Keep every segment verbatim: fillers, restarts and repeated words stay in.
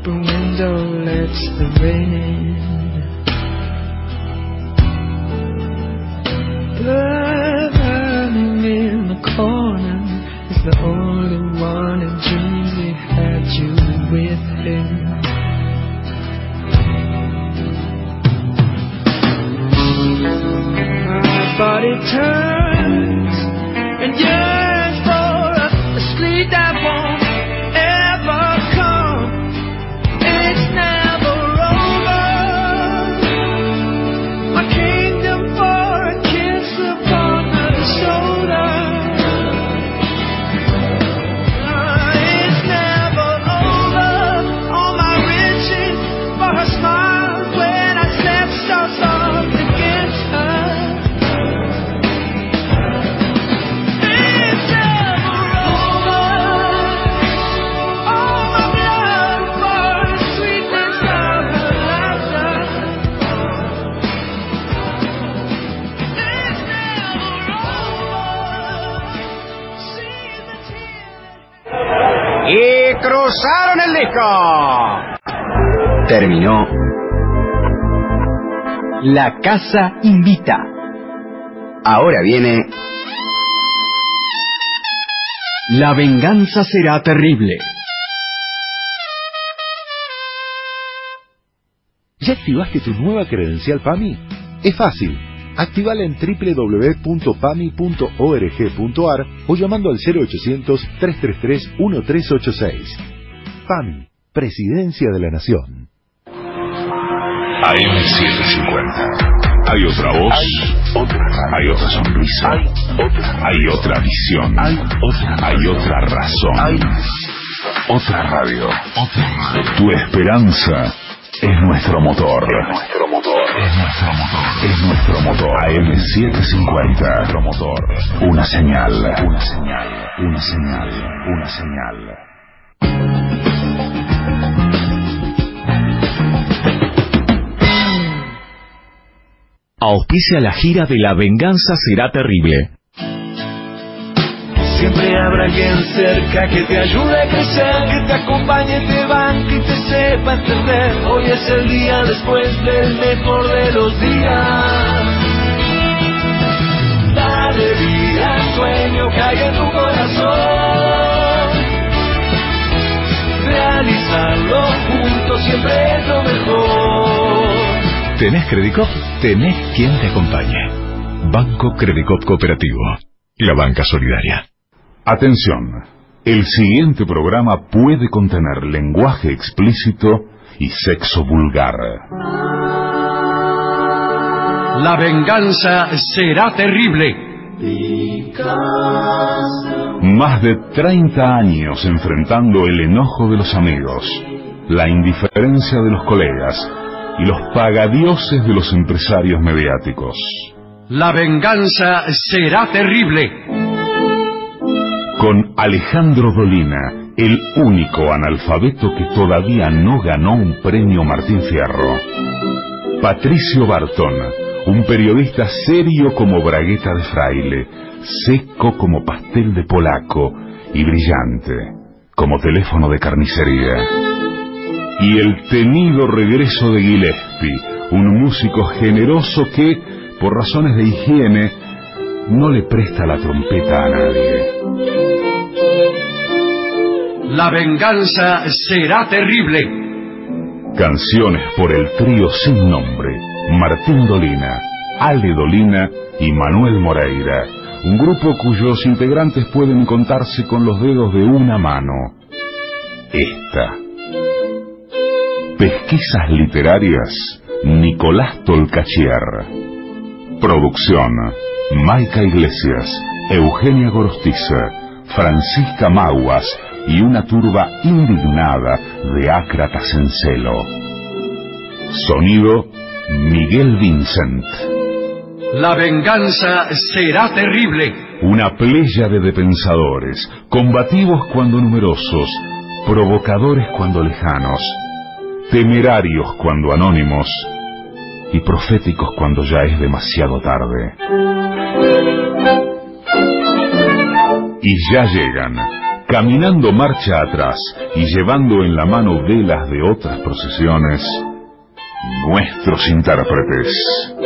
open window lets the rain in. Blood running in the corner is the only one in dreams we had you with him. My body turns and yearns for a, a sleep that won't ever come. It's never over. My kingdom for a kiss upon the shoulder. Uh, it's never over. All my riches for her smile when I slept so soft against her. It's never over. All my blood for the sweetness of her laughter. It's never over. See the tears. Y cruzaron el disco. Terminó La Casa Invita. Ahora viene La Venganza Será Terrible. ¿Ya activaste tu nueva credencial PAMI? Es fácil. Actívala en doble u doble u doble u punto pami punto org punto ar o llamando al cero ochocientos, tres tres tres, uno tres ocho seis. PAMI, Presidencia de la Nación. A eme setecientos cincuenta. Hay otra voz, hay otra, hay otra sonrisa, hay otra, hay otra visión, hay otra, hay otra razón, hay otra radio, otra radio. Tu esperanza es nuestro motor, es nuestro motor, es nuestro motor, es nuestro motor. A eme setecientos cincuenta, nuestro motor. Una señal, una señal, una señal, una señal. Auspicia la gira de La Venganza Será Terrible. Siempre habrá alguien cerca que te ayude a crecer, que te acompañe, te banque y te sepa entender. Hoy es el día después del mejor de los días. Dale vida al sueño que hay en tu corazón. Realizarlo juntos siempre es lo mejor. ¿Tenés Credicop? Tenés quien te acompañe. Banco Credicop Cooperativo. La banca solidaria. Atención. El siguiente programa puede contener lenguaje explícito y sexo vulgar. La venganza será terrible. Más de treinta años enfrentando el enojo de los amigos, la indiferencia de los colegas y los pagadioses de los empresarios mediáticos. La venganza será terrible. Con Alejandro Dolina, el único analfabeto que todavía no ganó un premio Martín Fierro. Patricio Bartón, un periodista serio como bragueta de fraile, seco como pastel de polaco y brillante como teléfono de carnicería. Y el temido regreso de Gillespie, un músico generoso que, por razones de higiene, no le presta la trompeta a nadie. La venganza será terrible. Canciones por el trío sin nombre, Martín Dolina, Ale Dolina y Manuel Moreira, un grupo cuyos integrantes pueden contarse con los dedos de una mano. Esta. Pesquisas literarias, Nicolás Tolcachier. Producción, Maica Iglesias, Eugenia Gorostiza, Francisca Maguas y una turba indignada de ácratas en celo. Sonido, Miguel Vincent. La venganza será terrible. Una pléyade de pensadores, combativos cuando numerosos, provocadores cuando lejanos, temerarios cuando anónimos y proféticos cuando ya es demasiado tarde. Y ya llegan caminando marcha atrás y llevando en la mano velas de otras procesiones, nuestros intérpretes.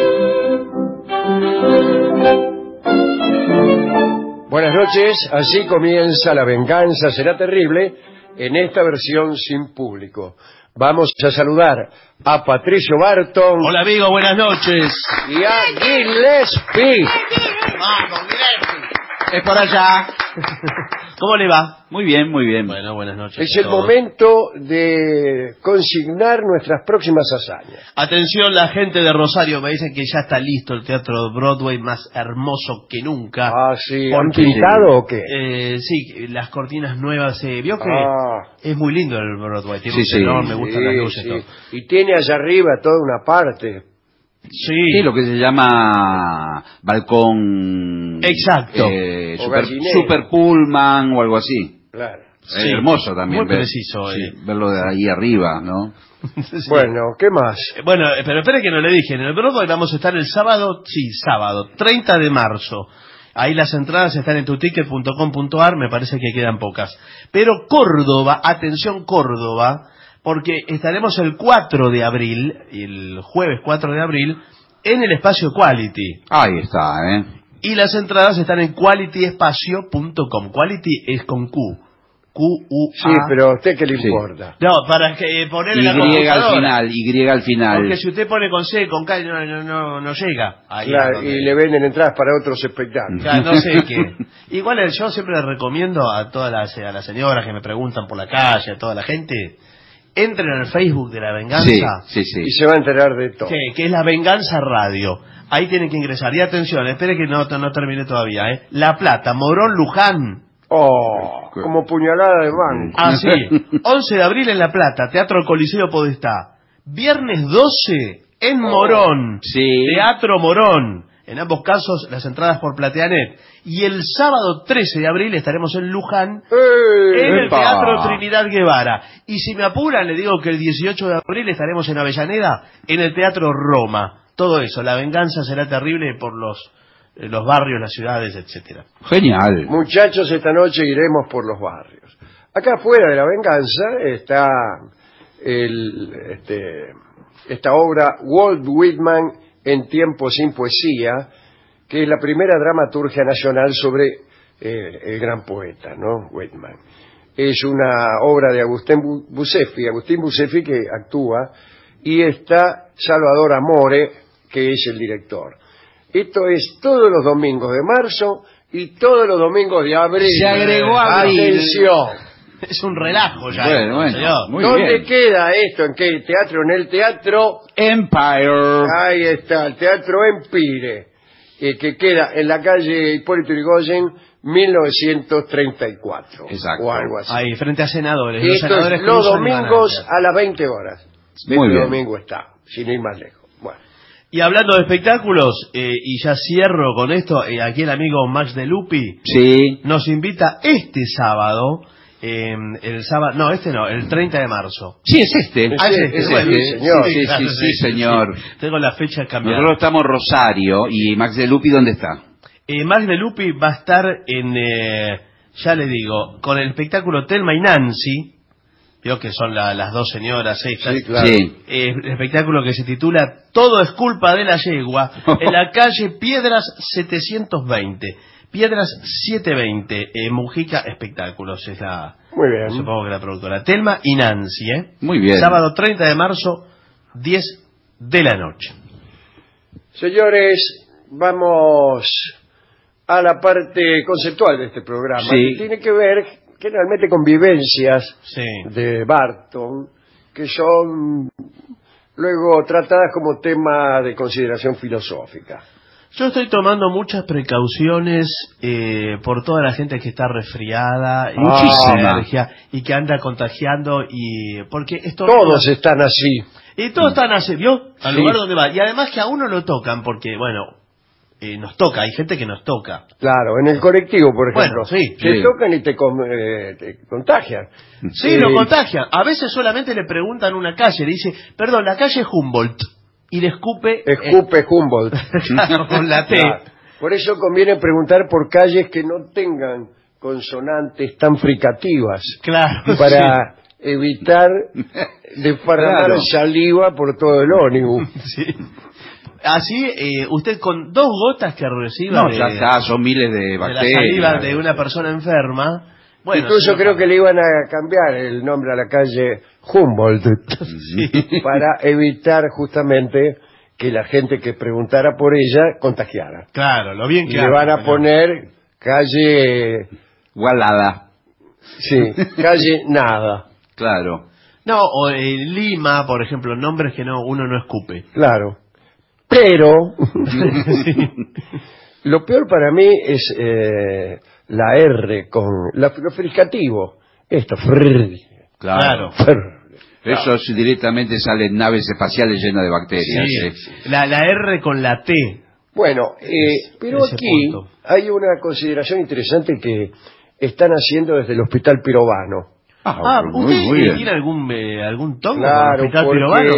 Buenas noches, así comienza La Venganza Será Terrible en esta versión sin público. Vamos a saludar a Patricio Barton. Hola amigo, buenas noches. Y a Gillespie. Vamos, Gillespie. Es por allá. ¿Cómo le va? Muy bien, muy bien. Bueno, buenas noches. Es el momento de consignar nuestras próximas hazañas. Atención, la gente de Rosario me dicen que ya está listo el Teatro Broadway, más hermoso que nunca. Ah, sí. ¿Han pintado o qué? Eh, sí, las cortinas nuevas. Se vio que Ah. es muy lindo el Broadway. Tiene Sí, un sí. tenor, me gustan Sí, las luces. sí. Todo. Y tiene allá arriba toda una parte. Sí. Sí, lo que se llama balcón... Exacto. eh, O super, gallinero. super Pullman o algo así. Claro. Es Sí. hermoso también. Muy ver- preciso, sí, eh. verlo de ahí arriba, ¿no? Sí. Bueno, ¿qué más? Eh, Bueno, eh, pero espere que no le dije. En el Broadway vamos a estar el sábado, sí, sábado, treinta de marzo. Ahí las entradas están en tuticket punto com punto ar, me parece que quedan pocas. Pero Córdoba, atención Córdoba, porque estaremos el cuatro de abril, el jueves cuatro de abril, en el espacio Quality. Ahí está, ¿eh? Y las entradas están en quality espacio punto com. Quality es con Q. Q U A. Sí, pero a usted qué le Sí. importa. No, para que, eh, ponerle Y la al computadora. final, Y al final. Porque si usted pone con C, con K, no, no, no, no llega. Ahí Claro, a donde- y le venden entradas para otros espectáculos. Claro, no sé qué. Igual eh, yo siempre le recomiendo a todas las, a las señoras que me preguntan por la calle, a toda la gente, entren al Facebook de La Venganza, Sí, sí, sí. Y se va a enterar de todo. que, que es La Venganza Radio. Ahí tienen que ingresar. Y atención, espere que no, no termine todavía. ¿eh? La Plata, Morón, Luján. Oh, como puñalada de banco. Ah, sí. once de abril en La Plata, Teatro Coliseo Podestá. Viernes doce en Morón. Sí. Teatro Morón. En ambos casos, las entradas por Plateanet. Y el sábado trece de abril estaremos en Luján, ¡Eh! en el ¡Epa! Teatro Trinidad Guevara. Y si me apuran, le digo que el dieciocho de abril estaremos en Avellaneda, en el Teatro Roma. Todo eso, La Venganza Será Terrible por los, eh, los barrios, las ciudades, etcétera. Genial. Muchachos, esta noche iremos por los barrios. Acá afuera de La Venganza está el, este, esta obra Walt Whitman en tiempo sin poesía, que es la primera dramaturgia nacional sobre eh, el gran poeta, ¿no? Whitman. Es una obra de Agustín Bu- Bucefi, Agustín Bucefi que actúa, y está Salvador Amore, que es el director. Esto es todos los domingos de marzo y todos los domingos de abril. Se agregó abril. Atención. Es un relajo ya. Bueno, bueno, señor. muy ¿Dónde bien. queda esto? ¿En qué teatro? En el teatro... Empire. Ahí está, el Teatro Empire, eh, que queda en la calle Hipólito Yrigoyen, mil novecientos treinta y cuatro. Exacto. O algo así. Ahí, frente a senadores. Y Los esto senadores es los cruzan y van domingos a- a las veinte horas. Muy Este bien. domingo está, sin ir más lejos. Bueno, Y hablando de espectáculos, eh, y ya cierro con esto, eh, aquí el amigo Max de Lupi Sí. nos invita este sábado, eh, el sábado, no, este no, el treinta de marzo. Sí, es este. Es Ah, es este, este, es bueno, este, señor. Sí, sí, claro, sí, sí, señor. sí. Tengo la fecha cambiada. Nosotros estamos en Rosario. ¿Y Max de Lupi dónde está? Eh, Max de Lupi va a estar en, eh, ya le digo, con el espectáculo Telma y Nancy, vio que son la- las dos señoras estas. Sí, claro. Sí. Eh, el espectáculo que se titula Todo es culpa de la yegua, en la calle Piedras setecientos veinte. Piedras setecientos veinte, eh, Mujica Espectáculos, es la, muy bien. supongo que la productora. Telma y Nancy, ¿eh? Muy bien. Sábado treinta de marzo, diez de la noche. Señores, vamos a la parte conceptual de este programa, Sí. que tiene que ver generalmente con vivencias Sí. de Barton, que son luego tratadas como tema de consideración filosófica. Yo estoy tomando muchas precauciones eh, por toda la gente que está resfriada, y con Muchísima. alergia, y que anda contagiando, y porque esto Todos están así. y todos están así, ¿vio? Al Sí. lugar donde va. Y además que a uno lo tocan, porque, bueno, eh, nos toca, hay gente que nos toca. Claro, en el colectivo, por ejemplo. Bueno, sí, Te sí. tocan y te, con- eh, te contagian. Sí, Eh, lo contagian. A veces solamente le preguntan una calle, le dice, perdón, la calle Humboldt, y le escupe... eh, Escupe Humboldt. claro, con la T. Claro. Por eso conviene preguntar por calles que no tengan consonantes tan fricativas. Claro. Para sí. evitar desparramar Claro. saliva por todo el ónibus. Sí. Así, eh, usted con dos gotas que reciba No, de, ya está, son miles de de la bacterias. saliva de una persona enferma. Bueno, Incluso si no- creo que le iban a cambiar el nombre a la calle Humboldt Sí. para evitar justamente que la gente que preguntara por ella contagiara. Claro, lo bien Y que le hace, van a señor. poner calle, Gualada, sí, calle nada, claro. No, o en Lima, por ejemplo, nombres que no uno no escupe. claro. Pero lo peor para mí es eh, la R con la, lo fricativo. Esto, frrr, Claro. frrr. Esos directamente salen naves espaciales llenas de bacterias. ¿eh? Sí. La, la R con la T. Bueno, eh, pero ese aquí punto. hay una consideración interesante que están haciendo desde el Hospital Pirovano. Ah, muy, ¿usted muy bien. tiene algún eh, algún tono con el Claro, hospital porque Pirovano?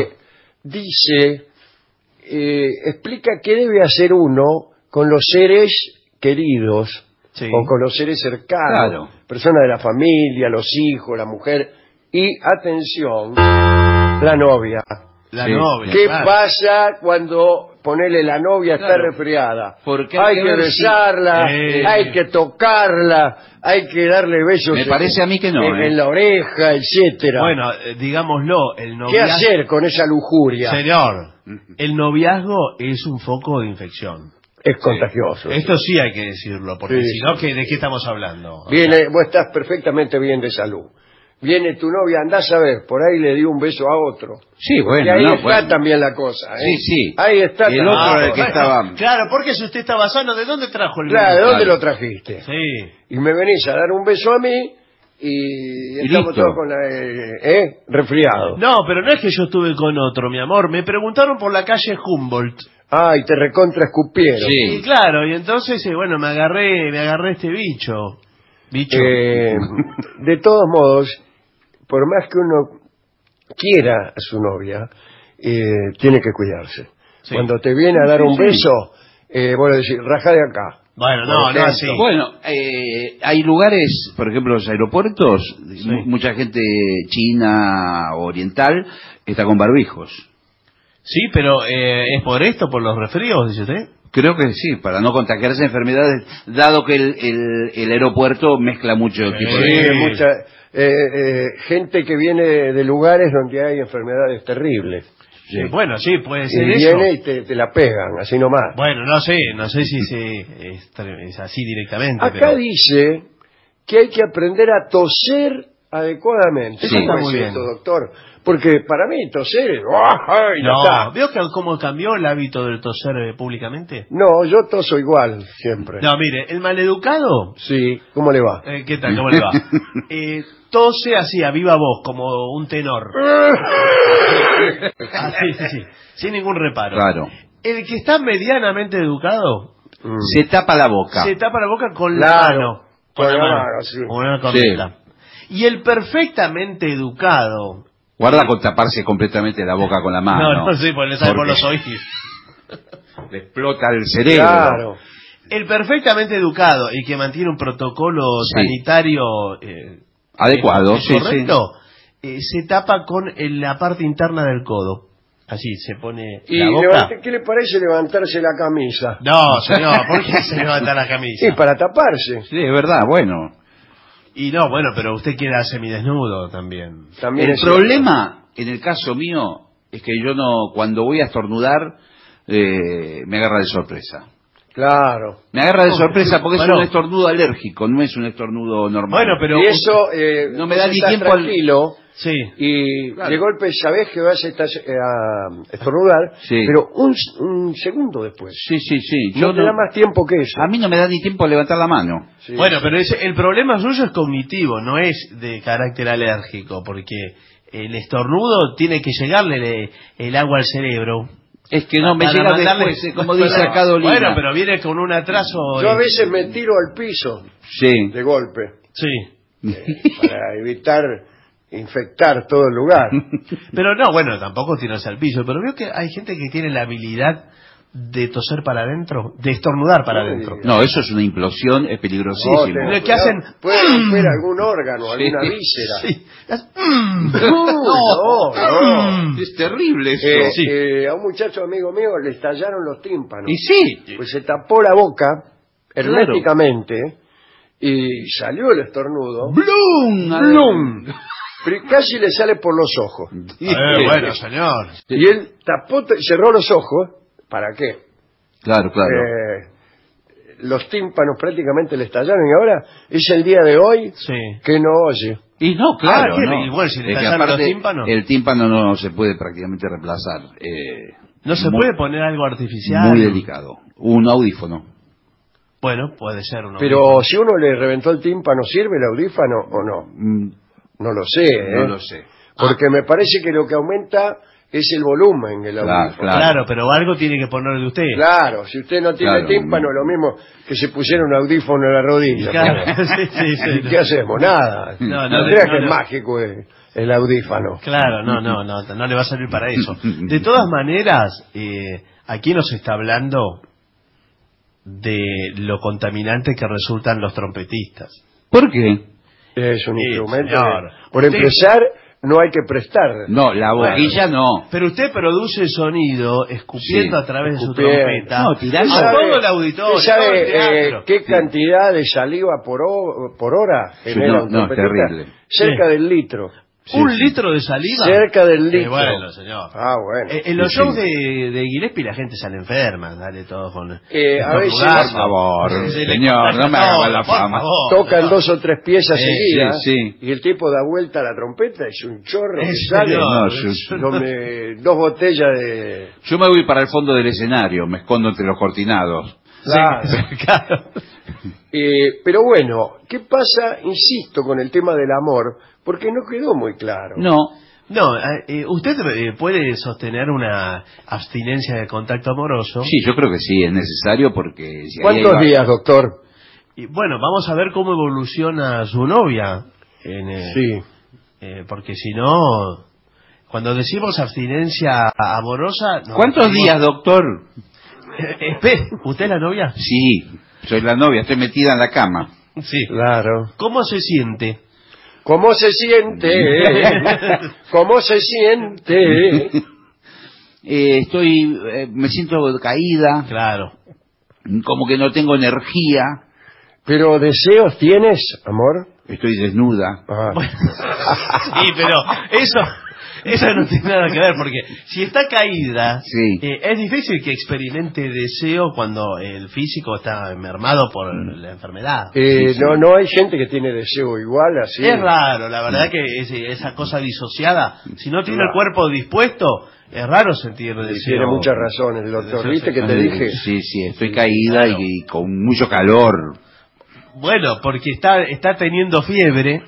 dice, eh, explica qué debe hacer uno con los seres queridos Sí. o con los seres cercanos, Claro. personas de la familia, los hijos, la mujer y, atención, la novia. La Sí. novia. ¿Qué claro. pasa cuando ponele la novia está Claro. resfriada? Porque hay hay que que ver si- besarla, Eh. hay que tocarla, hay que darle besos Me en- parece a mí que no, en, ¿eh? en la oreja, etcétera. Bueno, eh, digámoslo, el ¿Qué noviazgo... hacer con esa lujuria? Señor, el noviazgo es un foco de infección. Es contagioso. Esto sí hay que decirlo, porque Sí, si no, ¿qué- ¿de qué estamos hablando? O Viene, sea, vos estás perfectamente bien de salud. Viene tu novia, andás a ver, por ahí le dio un beso a otro. Sí, y bueno, ahí no, está bueno. también la cosa, ¿eh? Sí, sí. Ahí está. El también. otro Ah, era el que bueno. estaba... Claro, porque si usted estaba sano, ¿de dónde trajo el Claro, ¿de virus? dónde Claro. lo trajiste? Sí. Y me venís a dar un beso a mí y, Y estamos listo. todos con la, eh, ¿eh? resfriados. No, pero no es que yo estuve con otro, mi amor. Me preguntaron por la calle Humboldt. Ay, te recontra escupieron. Sí. Y claro, y entonces, eh, bueno, me agarré, me agarré este bicho. Bicho. Eh, de todos modos, por más que uno quiera a su novia, eh, tiene que cuidarse. Sí. Cuando te viene a dar Sí, un sí. beso, eh, vos le decís, rajá de acá. Bueno, Por no, no ejemplo. así. Bueno, eh, hay lugares, por ejemplo, los aeropuertos, mu- mucha gente china, oriental, está con barbijos. Sí, pero eh, ¿es por esto, por los resfríos, dice usted? Creo que sí, para no contagiarse enfermedades, dado que el, el- el aeropuerto mezcla mucho tipo Sí, de... mucha eh, eh, gente que viene de lugares donde hay enfermedades terribles. Sí, bueno, sí, puede Y ser eso. viene y te, te la pegan, así nomás. Bueno, no sé, no sé si se, es, tre- es así directamente. Acá pero... dice que hay que aprender a toser adecuadamente. Sí, ¿Cómo está es muy bien. esto, doctor? Porque para mí toser es... ¡ah! y ya No, está. ¿veo que cómo cambió el hábito del toser eh, públicamente? No, yo toso igual, siempre. No, mire, el maleducado, Sí, ¿cómo le va? eh, ¿qué tal? ¿Cómo le va? Eh, tose así, a viva voz, como un tenor. Ah, sí, sí, sí, sin ningún reparo. Claro. El que está medianamente educado, Mm. Se tapa la boca. se tapa la boca con la Claro, mano. con la mano, sí. Con una corneta. Y el perfectamente educado... Guarda con taparse completamente la boca con la mano. No, no, sí, porque le sale por Porque los oídos. le explota el cerebro. Claro. El perfectamente educado y que mantiene un protocolo Sí. sanitario eh, Adecuado, eh, sí, correcto, eh, se tapa con el- la parte interna del codo. Así se pone ¿Y la boca. levante- qué le parece levantarse la camisa? No, señor, ¿por qué se levanta la camisa? Sí, para taparse. Sí, es verdad, bueno. Y no, bueno, pero usted queda semidesnudo también. También El es cierto. problema, en el caso mío, es que yo no, cuando voy a estornudar, eh, me agarra de sorpresa. Claro. Me agarra de ¿Cómo? sorpresa porque Bueno. es un estornudo alérgico, no es un estornudo normal. Bueno, pero... y eso eh, no me da vos ni estás tiempo al- tranquilo Sí. y Claro. de golpe sabés que vas a, estar- eh, a estornudar, Sí. pero un, un segundo después. Sí, sí, sí. No Yo te da más tiempo que eso. A mí no me da ni tiempo a levantar la mano. Sí. Bueno, pero ese- el problema suyo es cognitivo, no es de carácter alérgico, porque el estornudo tiene que llegarle le- el agua al cerebro. Es que no me Para llega mandarle- después, eh, como dice Bueno, acá Dolina. Bueno, pero viene con un atraso. Yo a eh, veces me tiro al piso Sí. de golpe Sí. para evitar infectar todo el lugar. Pero no, bueno, tampoco tirarse al piso, pero veo que hay gente que tiene la habilidad de toser para adentro, de estornudar para adentro. No, eso es una implosión, es peligrosísimo. No, Lo que hacen... puede romper algún órgano, Sí. alguna víscera. Sí. No, no, no. Es terrible eso. Eh, Sí. eh, a un muchacho amigo mío le estallaron los tímpanos. Y sí. Pues se tapó la boca herméticamente y salió el estornudo. ¡Blum! ¡Blum! Pero casi le sale por los ojos. Eh, bueno, señor. Y él tapó, cerró los ojos. ¿Para qué? Claro, claro. Eh, los tímpanos prácticamente le estallaron y ahora es el día de hoy Sí. que no oye. Y no, claro. Ah, ¿qué? no. Igual, si le Es que tallaron los aparte, tímpanos. el tímpano no se puede prácticamente reemplazar. Eh, ¿No se muy, puede poner algo artificial? Muy delicado. Un audífono. Bueno, puede ser uno. Pero si uno le reventó el tímpano, ¿sirve el audífono o no? Mm, No lo sé, ¿eh? No lo sé. Porque me parece que lo que aumenta es el volumen del Claro, audífono. Claro. claro. pero algo tiene que ponerle usted. Claro, si usted no tiene Claro. tímpano, lo mismo que se pusiera un audífono en la rodilla. Claro, sí, sí, sí. ¿Y qué hacemos? Nada. No, no No, le- creas no que le- es mágico el, el audífono. Claro, no, no, no, no le va a servir para eso. De todas maneras, eh, aquí nos está hablando de lo contaminante que resultan los trompetistas. ¿Por qué? Es un Sí, instrumento señor. que, por Usted- empezar, no hay que prestar. No, la boquilla no. Pero usted produce sonido escupiendo Sí, a través de su escupiendo. trompeta No, tirando. a ¿Sabe- todo el auditorio, usted sabe, todo el teatro. eh, qué cantidad de saliva por, ho- por hora genera no, un no, es trompetista? terrible. Cerca Sí. del litro. Sí, ¿Un sí. litro de saliva? Cerca del litro. Eh, bueno, señor. Ah, bueno. Eh, en los Sí, shows sí. de, de Gillespie la gente sale enferma, dale todo con... Eh, a veces- estornudando. Por favor, Se le señor, contagia no me haga todo, mala por fama. favor, Tocan señor. dos o tres piezas Eh, seguidas sí, sí. y el tipo da vuelta a la trompeta, es un chorro que Eh, sale. señor. No, yo- donde dos botellas de... Yo me voy para el fondo del escenario, me escondo entre los cortinados. Claro. Claro. Eh, pero bueno, ¿qué pasa, insisto, con el tema del amor? Porque no quedó muy claro. No. No, eh, eh, ¿usted eh, puede sostener una abstinencia de contacto amoroso? Sí, yo creo que sí, es necesario porque... Si ahí ¿Cuántos hay- días, doctor? Y bueno, vamos a ver cómo evoluciona su novia. En, eh, Sí. eh, porque si no, cuando decimos abstinencia amorosa... nos ¿Cuántos referimos- días, doctor? Eh, espere, ¿usted es la novia? Sí, soy la novia, estoy metida en la cama. Sí. Claro. ¿Cómo se siente? ¿Cómo se siente? ¿Cómo se siente? Eh, estoy, eh, me siento caída, Claro. como que no tengo energía, ¿Pero deseos tienes, amor? estoy desnuda. Ah. Sí, pero eso eso no tiene nada que ver, porque si está caída, Sí. eh, es difícil que experimente deseo cuando el físico está mermado por la enfermedad. Eh, Sí, sí. No, no hay gente que tiene deseo igual, así. Es raro, la verdad que es- esa cosa disociada, si no tiene el cuerpo dispuesto, es raro sentir Y deseo. tiene muchas razones el doctor. Deseo ¿Viste que te sexual. dije? Sí, sí, estoy caída Claro. y, y con mucho calor. Bueno, porque está, está teniendo fiebre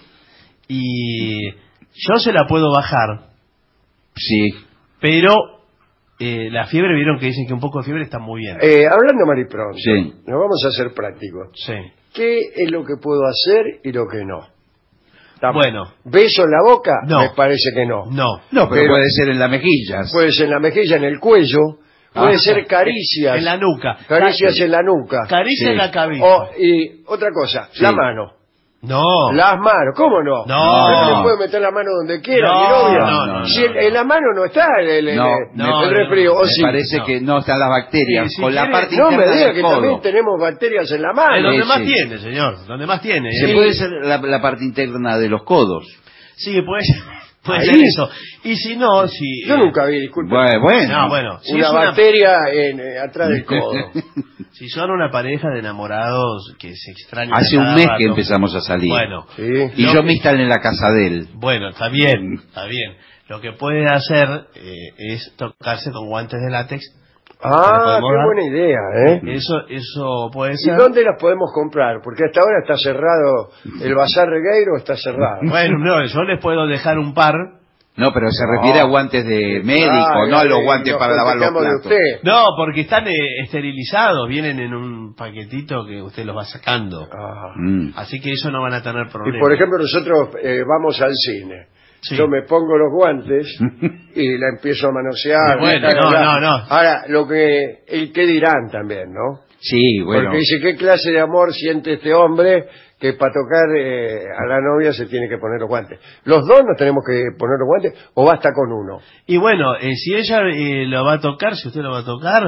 y yo se la puedo bajar, Sí. pero eh, la fiebre, vieron que dicen que un poco de fiebre está muy bien. Eh, hablando maripronto, Sí. nos vamos a hacer prácticos. Sí. ¿Qué es lo que puedo hacer y lo que no? Estamos. Bueno. ¿Beso en la boca? No. Me parece que no. No. No, pero, Pero- puede ser en las mejillas. Puede ser en la mejilla, en el cuello. Puede Ah. ser caricias. En la nuca. Caricias Ca- en la nuca. Caricia Sí. en la cabeza. O, y otra cosa, Sí. la mano. No. Las manos, ¿cómo no? No. Usted le puede meter la mano donde quiera, No, mi novia. no, no, si no, en, no. en la mano no está el, el, el- No, el- no, el no, resfrío, no. o Me sí. parece no. que no están las bacterias. Sí, si con la quiere- parte No me interna diga del que codo. también tenemos bacterias en la Es mano. donde Sí, más sí. tiene, señor. Donde más tiene. Se ¿eh? puede ser la, la parte interna de los codos. Sí, puede, puede Ahí. ser eso. Y si no, si... Yo nunca vi, disculpe, Bueno, bueno. No, bueno. Si una es una- bacteria en, eh, atrás del codo. Si son una pareja de enamorados que se extrañan Hace a un cada mes rato, que empezamos a salir. Bueno, Sí. Y Lo yo que- me instalé en la casa de él. bueno, está bien, está bien. Lo que puede hacer eh, es tocarse con guantes de látex. Ah, podemos qué dar? buena idea, ¿eh? Eso eso puede ¿Y ser. dónde las podemos comprar? Porque hasta ahora está cerrado, el Bazar Regueiro está cerrado. Bueno, no, yo les puedo dejar un par. No, pero se No. refiere a guantes de médico, Ah, no a los eh, guantes nos para lavar los contagiamos de platos. usted. No, porque están eh, esterilizados, vienen en un paquetito que usted los va sacando. Ah. Mm. Así que eso no van a tener Y problema. por ejemplo nosotros eh, vamos al cine. Sí. Yo me pongo los guantes y la empiezo a manosear. Bueno, no, no, no. Ahora, lo que, el qué dirán también, ¿no? Sí, bueno. Porque dice, ¿qué clase de amor siente este hombre que para tocar eh, a la novia se tiene que poner los guantes? ¿Los dos nos tenemos que poner los guantes o basta con uno? Y bueno, eh, si ella eh, lo va a tocar, si usted lo va a tocar...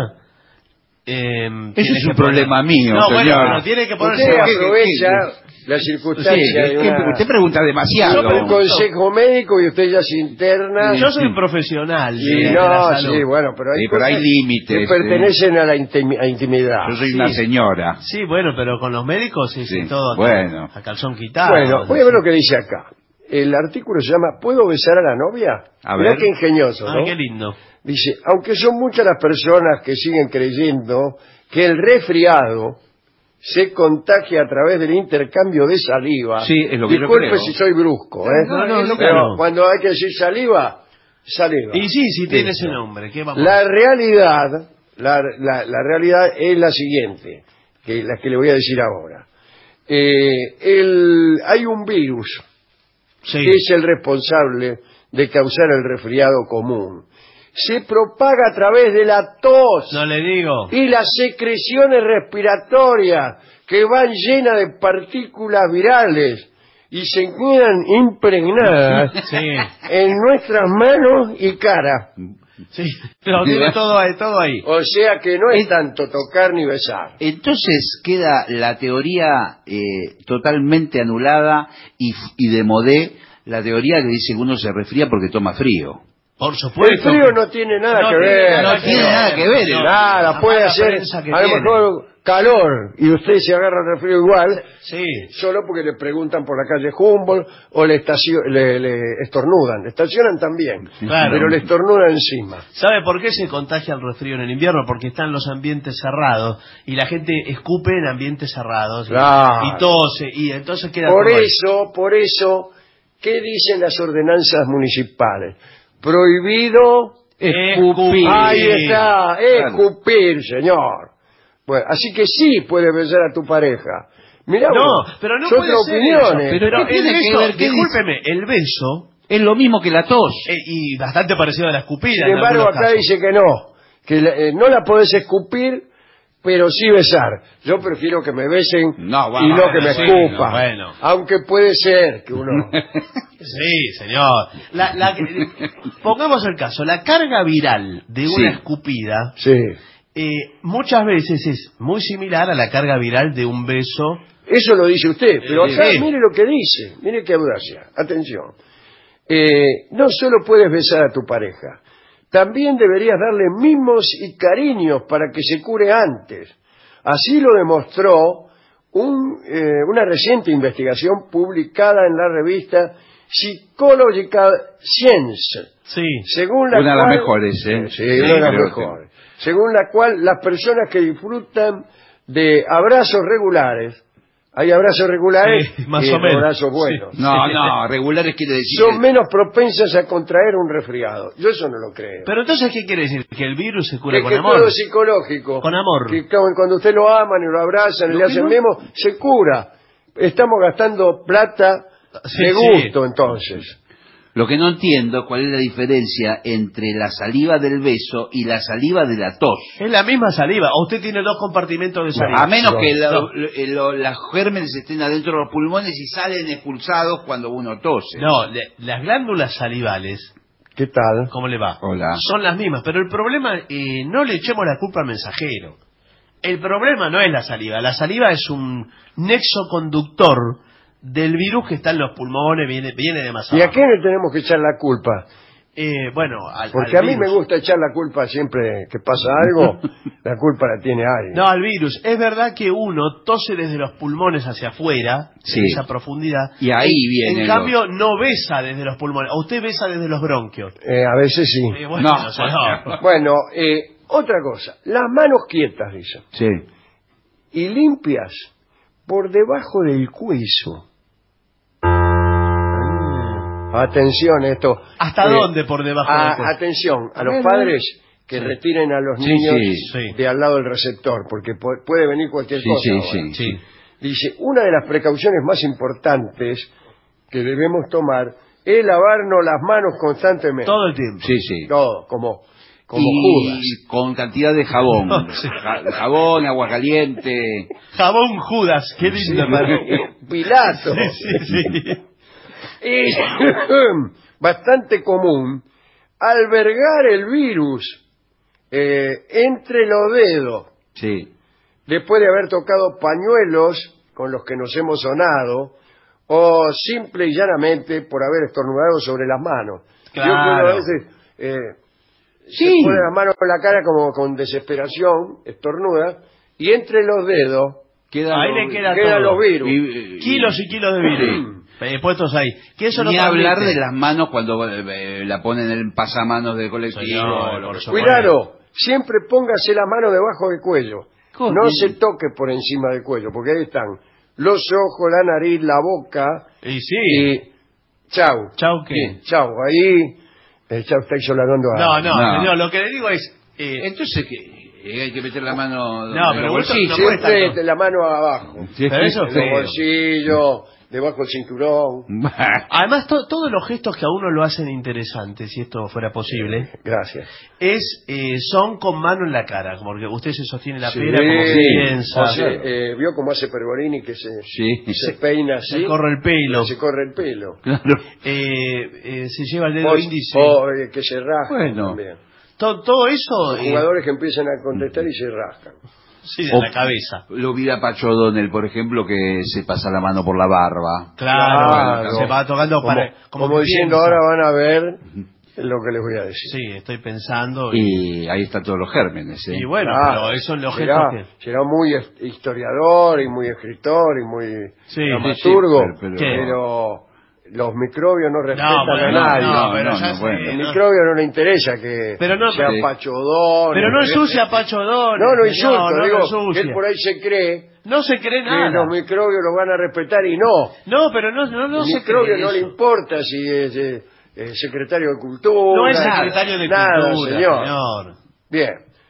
Eh, Ese es un poner... problema mío, no, señor. bueno, pero tiene que ponerse... Usted aprovecha la circunstancia Sí, de una... usted pregunta demasiado. Yo un consejo médico y usted ya se interna. Yo soy un profesional. Sí, de, de no, la salud. sí, bueno, pero hay, Sí, pero hay cosas límites, que pertenecen a la intimi- a intimidad. Yo soy Sí. una señora. Sí, bueno, pero con los médicos es Sí, todo bueno. a calzón quitado. Bueno, voy a ver lo que dice acá. El artículo se llama ¿Puedo besar a la novia? A Mirá ver. qué ingenioso, ¿no? Ah, qué lindo. Dice, aunque son muchas las personas que siguen creyendo que el resfriado se contagia a través del intercambio de saliva. Sí, es lo que yo Disculpe creo. si soy brusco, ¿eh? No, no, no, Pero claro. cuando hay que decir saliva, saliva. Y sí, sí tiene Listo. ese nombre. ¿Qué vamos La a hacer? realidad, la, la, la realidad es la siguiente, que la que le voy a decir ahora. Eh, el, hay un virus Sí. que es el responsable de causar el resfriado común. Se propaga a través de la tos No le digo. y las secreciones respiratorias que van llenas de partículas virales y se quedan impregnadas Sí, en nuestras manos y cara. sí. Lo tiene todo ahí, todo ahí. O sea que no es tanto tocar ni besar. Entonces queda la teoría eh, totalmente anulada y, y de modé la teoría que dice que uno se resfría porque toma frío. Por supuesto. El frío no tiene nada No que tiene ver. nada No tiene nada que ver. Nada, La puede mala hacer prensa que a lo tiene. mejor calor y usted se agarra el resfrío igual, Sí. solo porque le preguntan por la calle Humboldt o le, estacio- le, le estornudan. Le estacionan también, Claro. pero le estornudan encima. ¿Sabe por qué se contagia el resfrío en el invierno? Porque están los ambientes cerrados y la gente escupe en ambientes cerrados y- Claro. y tose y entonces queda Por todo ahí. eso, por eso, ¿qué dicen las ordenanzas municipales? Prohibido Escupir. Ahí está, escupir, señor. Bueno, así que sí puedes besar a tu pareja. Mirá No, vos, pero no son puede otras ser opiniones. eso. Pero ¿qué el tiene que beso, ver? ¿Qué discúlpeme, el beso Es lo mismo que la tos. eh, y bastante parecido a la escupida. Sin en embargo, algunos acá casos. dice que no, que la- eh, no la podés escupir, pero sí besar. Yo prefiero que me besen No, bueno, y no que bueno, me sí, escupan. no, bueno. Aunque puede ser que uno... Sí, señor. La, la- pongamos el caso, la carga viral de una Sí. escupida Sí. eh, muchas veces es muy similar a la carga viral de un beso. Eso lo dice usted, pero Eh, acá sí. mire lo que dice, mire qué audacia. Atención. Eh, no solo puedes besar a tu pareja, también deberías darle mimos y cariños para que se cure antes. Así lo demostró un, eh, una reciente investigación publicada en la revista Psychological Science, Sí. según la Una de las cual- mejores, ¿eh? Sí, una de las creo mejores. Según la cual las personas que disfrutan de abrazos regulares, hay abrazos regulares Sí, más y o menos. abrazos buenos, que- No, no, regulares quiere decir... son que- menos propensas a contraer un resfriado. Yo eso no lo creo. Pero entonces, ¿qué quiere decir? Que el virus se cura Es con que amor. todo es psicológico. Con amor. Que cu- cuando usted lo aman y lo abrazan y Lo le que hacen no- mimo, se cura. Estamos gastando plata Sí, de sí. gusto, entonces. Lo que no entiendo cuál es la diferencia entre la saliva del beso y la saliva de la tos. Es la misma saliva. O usted tiene dos compartimentos de saliva. A menos que No. lo- lo- lo- las gérmenes estén adentro de los pulmones y salen expulsados cuando uno tose. No, le- las glándulas salivales, ¿Qué tal? ¿cómo le va? Hola. Son las mismas, pero el problema, eh, no le echemos la culpa al mensajero. El problema no es la saliva. La saliva es un nexo conductor del virus que está en los pulmones, viene, viene de más ¿Y a abajo. quién le tenemos que echar la culpa? Eh, bueno, al, Porque al a mí virus. me gusta echar la culpa siempre que pasa algo, la culpa la tiene alguien. No, al virus. Es verdad que uno tose desde los pulmones hacia afuera, Sí. en esa profundidad. Y ahí en, vienen En los- cambio, no besa desde los pulmones. O usted besa desde los bronquios. Eh, a veces sí. Eh, bueno, No. o sea, no. Bueno, eh, otra cosa, las manos quietas, dice, Sí. y limpias por debajo del cuello. Atención, esto. ¿Hasta eh, dónde por debajo a- del cuello? Atención, a los Bueno. padres que Sí. retiren a los Sí, niños sí, sí. de al lado del receptor, porque pu- puede venir cualquier Sí, cosa. sí, ahora. sí. Sí. Dice, una de las precauciones más importantes que debemos tomar es lavarnos las manos constantemente. Todo el tiempo. Sí, sí. Todo, como, como y Judas. con cantidad de jabón. Sí. Ja- jabón, agua caliente. Jabón Judas, qué lindo. Pilato. Sí, sí, sí. Y bastante común albergar el virus eh, entre los dedos Sí. después de haber tocado pañuelos con los que nos hemos sonado o simple y llanamente por haber estornudado sobre las manos. Claro. Yo puedo a veces eh, Sí. se pone las manos en la cara como con desesperación, estornuda, y entre los dedos Quedan Ahí los- le queda quedan todo. los virus. y- y- Kilos y kilos de virus. eh, puestos ahí. Que eso Ni no hablar permite. de las manos cuando eh, la ponen en el pasamanos del colectivo. Señor, lo por que- supuesto. Cuidado, siempre póngase la mano debajo del cuello. ¿Cómo? No se toque por encima del cuello, porque ahí están los ojos, la nariz, la boca Y sí. y chau. Chau, ¿qué? Bien, chau. Ahí eh, chau, está isolando a... No, no, No. señor, lo que le digo es... eh, Entonces, ¿qué? Hay que meter la mano No, en pero los esto bolsillos. no puede estar Siempre con- la mano abajo. Sí. Pero eso En es los feo. bolsillos, debajo del cinturón. Además, to- todos los gestos que a uno lo hacen interesantes, si esto fuera posible, Gracias. es eh, son con mano en la cara, porque usted se sostiene la Sí, pera como que piensa, o sea, eh, vio cómo hace Pergolini que se, Sí. se peina así. se corre el pelo, Se corre el pelo. Claro. eh, eh, se lleva el dedo O, índice. o, eh, que se rasca Bueno. también. To- todo eso Los eh, jugadores que empiezan a contestar y se rascan. sí, de O- la cabeza. Lo vi a Pacho O'Donnell, por ejemplo, que se pasa la mano por la barba. Claro, Claro. se va tocando Como, para, como que diciendo, piensa. ahora van a ver lo que les voy a decir. Sí, estoy pensando. Y, Y ahí están todos los gérmenes. ¿eh? y bueno, Claro, pero eso es lo será, gestos que... será muy est- historiador y muy escritor y muy Sí, dramaturgo, sí, sí, pero- ¿Qué? pero los microbios no respetan No, a pero nadie. no, pero no, ya no, sé, bueno. El ¿no? microbio no le interesa que Pero no- sea Sí. pachodón. Pero no ensucia a Pacho O'Donnell. No, no señor, insulto, no digo, lo que ensucia. él por ahí se cree No se cree que nada. los microbios los van a respetar y no. No, pero no, no, no el se microbio cree no le eso. importa si es eh, eh, secretario de Cultura. No es nada, secretario de nada, Cultura, señor. señor. Bien.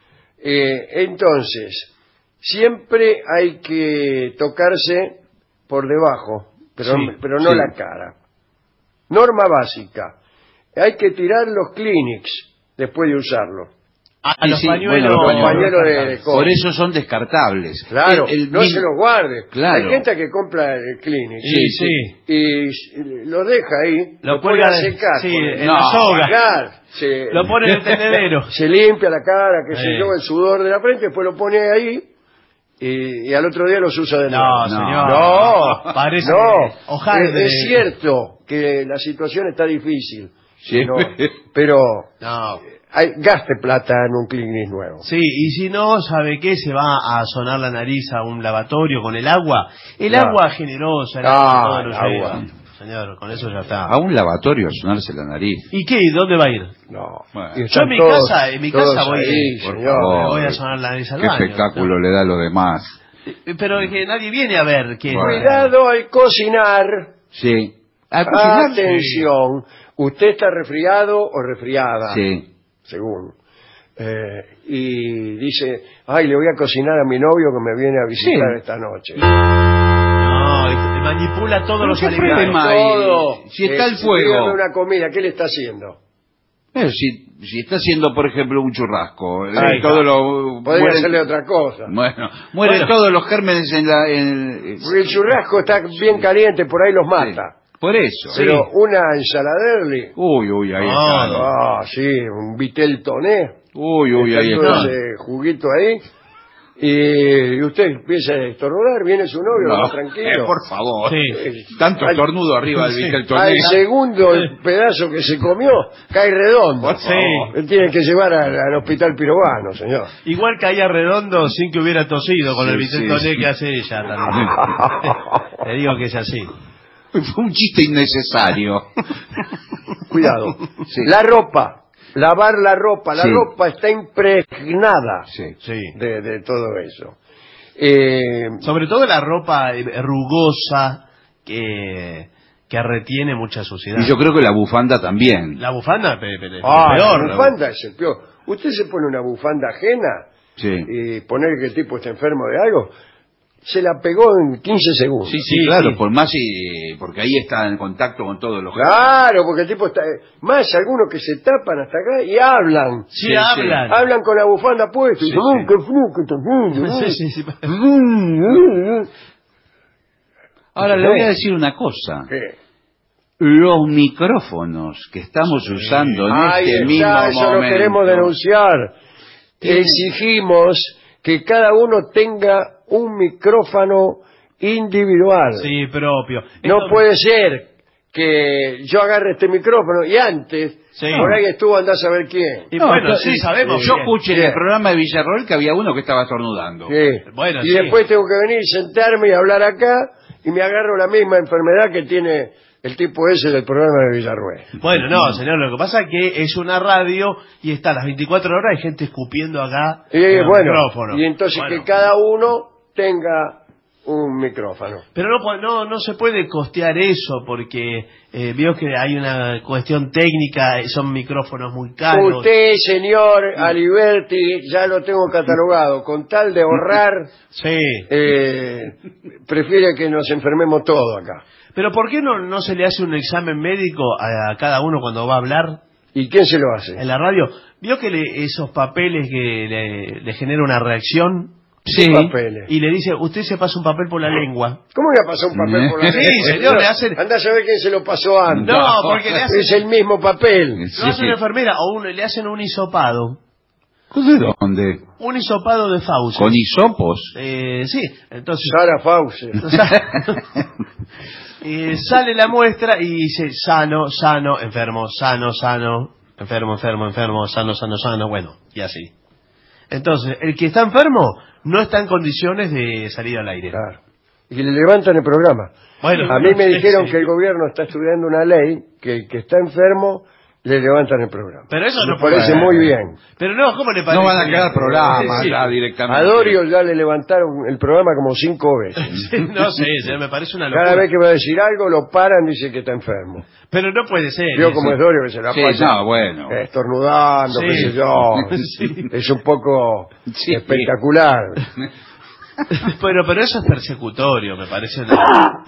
Eh, entonces, siempre hay que tocarse por debajo, pero, Sí, pero no sí. la cara. Norma básica. Hay que tirar los Kleenex después de usarlos. A, a Sí, los sí, pañuelos. bueno, los pañuelos de- de Por eso son descartables. Claro, El- el no mismo- se los guarde. Claro. Hay gente que compra el Kleenex Sí, sí. y s- lo deja ahí, Lo lo, pone cuelga a de- secar. sí, pone- en la soga. secar, se, Lo pone en el tendedero. se limpia la cara, que se Sí. lleva el sudor de la frente, después lo pone ahí y, y al otro día los usa de nuevo. No, No, señor. No, Parece no. hojaldre. Es, es cierto que la situación está difícil, Sí. no, pero No. hay, gaste plata en un Kleenex nuevo. Sí, y si no, ¿sabe qué? Se va a sonar la nariz a un lavatorio con el agua. El Claro. agua generosa, el Ah, agua todo lo el lleva. agua. Señor, con eso ya está. A un lavatorio a sonarse la nariz. ¿Y qué? ¿Dónde va a ir? No. Bueno. Y Yo están en mi todos- casa, en mi todos casa voy, ahí, por señor. favor. Me voy a sonar la nariz al Qué baño. espectáculo le da a los demás. ¿no? Pero es que nadie viene a ver qué. Bueno. Cuidado al cocinar. Sí. ¿A cocinar? Atención. ¿Usted está resfriado o resfriada? Sí. Según. Eh, y dice, ay, le voy a cocinar a mi novio que me viene a visitar Sí. esta noche. No, y manipula todos ¿Pero los qué alimentos. problema hay? Todo. Si está Eh, el fuego. dígame una comida, ¿qué le está haciendo? Pero si, si está haciendo, por ejemplo, un churrasco, eh, Ahí todo está. lo, Podría mueren- hacerle otra cosa. Bueno, mueren Bueno. todos los gérmenes en la... En, Porque el churrasco está bien caliente, por ahí los mata. por eso. Pero una ensaladerli. Uy, uy, ahí No, está. Ah, sí, un vitel toné. Uy, uy, ahí Está todo está. ese juguito ahí. Y, y usted empieza a estornudar, viene su novio, No, más tranquilo. eh, por favor. Sí. Tanto Al- estornudo arriba del Sí. Vitel Al Toné. segundo el pedazo que se comió cae redondo. Sí. Él tiene que llevar al, al hospital pirobano, señor. Igual caía redondo sin que hubiera tosido con Sí, el Vicente sí, Toné sí. que hace ella también. Le digo que es así. Fue un chiste innecesario. Cuidado. Sí. La ropa, lavar la ropa. La Sí. ropa está impregnada Sí. Sí. de, de todo eso. Eh, Sobre todo la ropa eh, rugosa que, que retiene mucha suciedad. Y yo creo que la bufanda también. La bufanda, pe- pe- pe- ah, peor. la bufanda es el peor. Usted se pone una bufanda ajena Sí. y poner que el tipo está enfermo de algo, se la pegó en quince segundos. Sí, sí, sí claro, sí. por más y, porque ahí está en contacto con todos los... Claro, porque el tipo está... Más algunos que se tapan hasta acá y hablan. Sí, sí hablan. Sí. Hablan con la bufanda puesta. Sí, y dicen, sí. Sí, sí, sí. Ahora le voy a decir una cosa. ¿Qué? Los micrófonos que estamos sí. usando en Ahí este está, mismo eso momento... lo queremos denunciar. Exigimos que cada uno tenga un micrófono individual. Sí, propio. No Esto... puede ser que yo agarre este micrófono y antes, sí. por ahí estuvo andar a saber quién. Y no, bueno, no, sí, sabemos. Yo escuché en el programa de Villarroel que había uno que estaba estornudando. Sí. Bueno, y sí. después tengo que venir, sentarme y hablar acá y me agarro la misma enfermedad que tiene el tipo ese del programa de Villarroel. Bueno, no, señor, lo que pasa es que es una radio y está a las veinticuatro horas hay gente escupiendo acá y, en el bueno, micrófono. Y entonces bueno. que cada uno tenga un micrófono. Pero no, no, no se puede costear eso porque eh, veo que hay una cuestión técnica, son micrófonos muy caros. Usted, señor Aliberti, ya lo tengo catalogado, con tal de ahorrar, sí. eh, prefiere que nos enfermemos todos acá. Pero ¿por qué no, no se le hace un examen médico a, a cada uno cuando va a hablar? ¿Y quién se lo hace? En la radio. ¿Vio que le, esos papeles que le, le genera una reacción? Sí. Papeles. Y le dice, usted se pasa un papel por la lengua. ¿Cómo le pasó un papel por la lengua? Sí, señor, le hacen... Anda a saber quién se lo pasó antes. No, porque le hacen... Es el mismo papel. Lo hace una enfermera o uno, le hacen un hisopado. ¿De dónde? Un hisopado de fauces. ¿Con hisopos? Eh, sí, entonces... Sara Fauce. eh, sale la muestra y dice sano, sano, enfermo, sano, sano, enfermo, enfermo, enfermo, sano, sano, sano, bueno, y así. Entonces, el que está enfermo no está en condiciones de salir al aire. Claro. Y le levantan el programa. Bueno, a mí me dijeron sí. que el gobierno está estudiando una ley que el que está enfermo le levantan el programa. Pero eso me no parece puede. muy bien. Pero no, ¿cómo le parece? No van a quedar programas sí. ya directamente. A Dorio ya le levantaron el programa como cinco veces. Sí, no sé, me parece una locura. Cada vez que va a decir algo lo paran y dice que está enfermo. Pero no puede ser. Yo como es Dorio que se la sí, pasa no, bueno. estornudando, sí. qué sé yo. Sí. Es un poco sí. espectacular. Pero, pero eso es persecutorio, me parece. Una...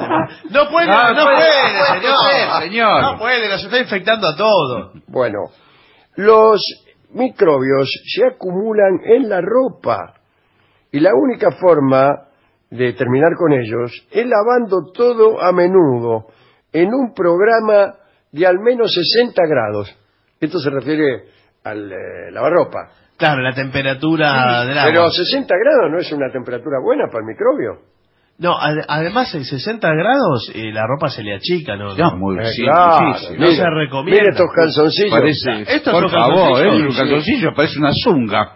No puede, no, no puede, puede señor. Ser, señor. No puede, nos está infectando a todos. Bueno, los microbios se acumulan en la ropa y la única forma de terminar con ellos es lavando todo a menudo en un programa de al menos sesenta grados. Esto se refiere al eh, lavarropa. Claro, la temperatura sí, del agua. Pero sesenta grados no es una temperatura buena para el microbio. No, ad además en sesenta grados eh, la ropa se le achica, ¿no? No, muy eh, sí, claro, sí, sí. No mire, se recomienda. Mire estos calzoncillos. Parece, Estos por son favor, calzoncillos, eh, un calzoncillo parece una zunga.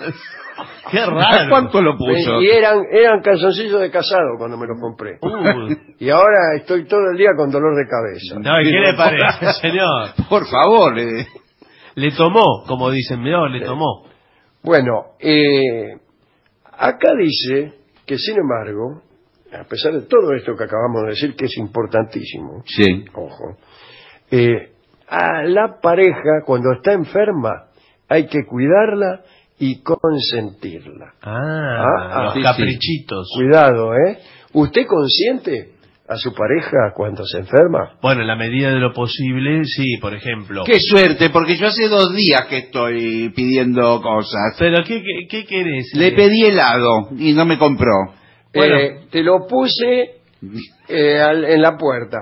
Qué raro. ¿Cuánto lo puso? Y eran, eran calzoncillos de casado cuando me los compré. Uh. Y ahora estoy todo el día con dolor de cabeza. No, ¿qué le parece, señor? Por favor. Eh. Le tomó, como dicen, mirá, le tomó. Bueno, eh, acá dice que, sin embargo, a pesar de todo esto que acabamos de decir, que es importantísimo, sí. ojo, eh, a la pareja, cuando está enferma, hay que cuidarla y consentirla. Ah, ah los sí, caprichitos. Sí. Cuidado, ¿eh? ¿Usted consiente a su pareja cuando se enferma? Bueno, en la medida de lo posible, sí, por ejemplo. Qué suerte, porque yo hace dos días que estoy pidiendo cosas. ¿Pero qué, qué, qué querés? Le pedí helado y no me compró. Bueno, eh, te lo puse eh, al, en la puerta.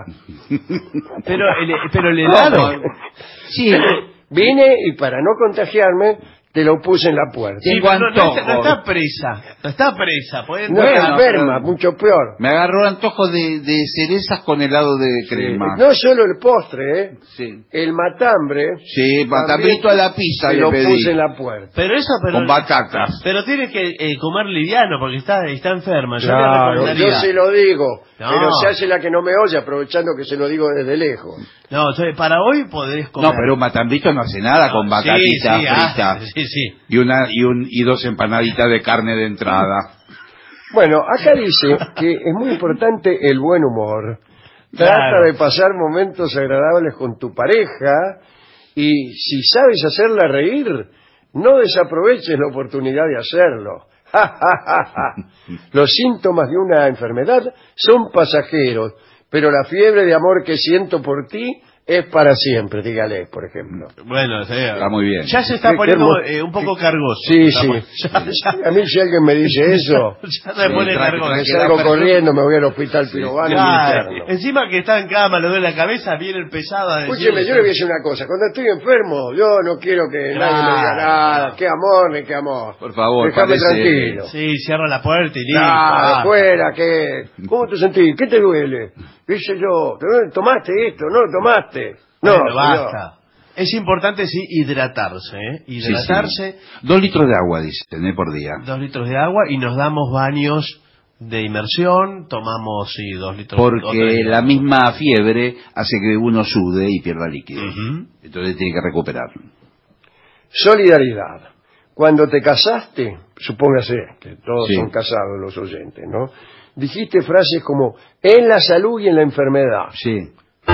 Pero el, pero el helado... Sí, vine y para no contagiarme... te lo puse en la puerta. Sí, no, no, está, no está presa, no está presa. Puede... No está enferma, mucho peor. Me agarró antojo de, de cerezas con helado de crema. Sí. No solo el postre, ¿eh? Sí. El matambre. Sí, matambito a la pizza le lo pedí. puse en la puerta. Pero eso, pero... Con batatas. Pero tiene que eh, comer liviano porque está, está enferma. Yo, claro, yo se lo digo. No. Pero se hace la que no me oye, aprovechando que se lo digo desde lejos. No, entonces, para hoy podés comer. No, pero un matambito no hace nada no, con batatitas sí, sí, fritas. Ah, sí, sí. Y una y un y dos empanaditas de carne de entrada. Bueno, acá dice que es muy importante el buen humor. Trata Claro. de pasar momentos agradables con tu pareja y si sabes hacerla reír, no desaproveches la oportunidad de hacerlo. Los síntomas de una enfermedad son pasajeros, pero la fiebre de amor que siento por ti es para siempre, dígale, por ejemplo. Bueno, sí, Está muy bien. ya se está Qué- poniendo qué hermo- eh, un poco cargoso. Sí, Está sí. muy- ya- ya- A mí si alguien me dice eso, ya se pone Sí, cargoso. me tranqui- salgo la corriendo, me voy al hospital pirobano y me Claro, interno. encima que está en cama, le duele la cabeza, viene el pesado a decir... Escúcheme, yo le voy a decir una cosa. Cuando estoy enfermo, yo no quiero que Claro. nadie me diga nada. Qué amor, ni qué amor. Por favor, Déjame parece- tranquilo. Sí, cierra la puerta y listo. Claro, Ah. afuera, ¿qué? ¿Cómo te sentís? ¿Qué te duele? Dice yo, ¿te duele? ¿Tomaste esto? ¿No lo tomaste? No, Bueno, señor. basta. Es importante, sí, hidratarse, ¿eh? Sí, Hidratarse, sí. Dos litros de agua, dicen, ¿eh? por día. dos litros de agua y nos damos baños de inmersión, tomamos, sí, dos litros o Porque tres la litros. misma fiebre hace que uno sude y pierda líquido. Ujú. Entonces tiene que recuperar. Solidaridad. Cuando te casaste, supóngase que todos Sí. son casados los oyentes, ¿no? Dijiste frases como, en la salud y en la enfermedad. Sí.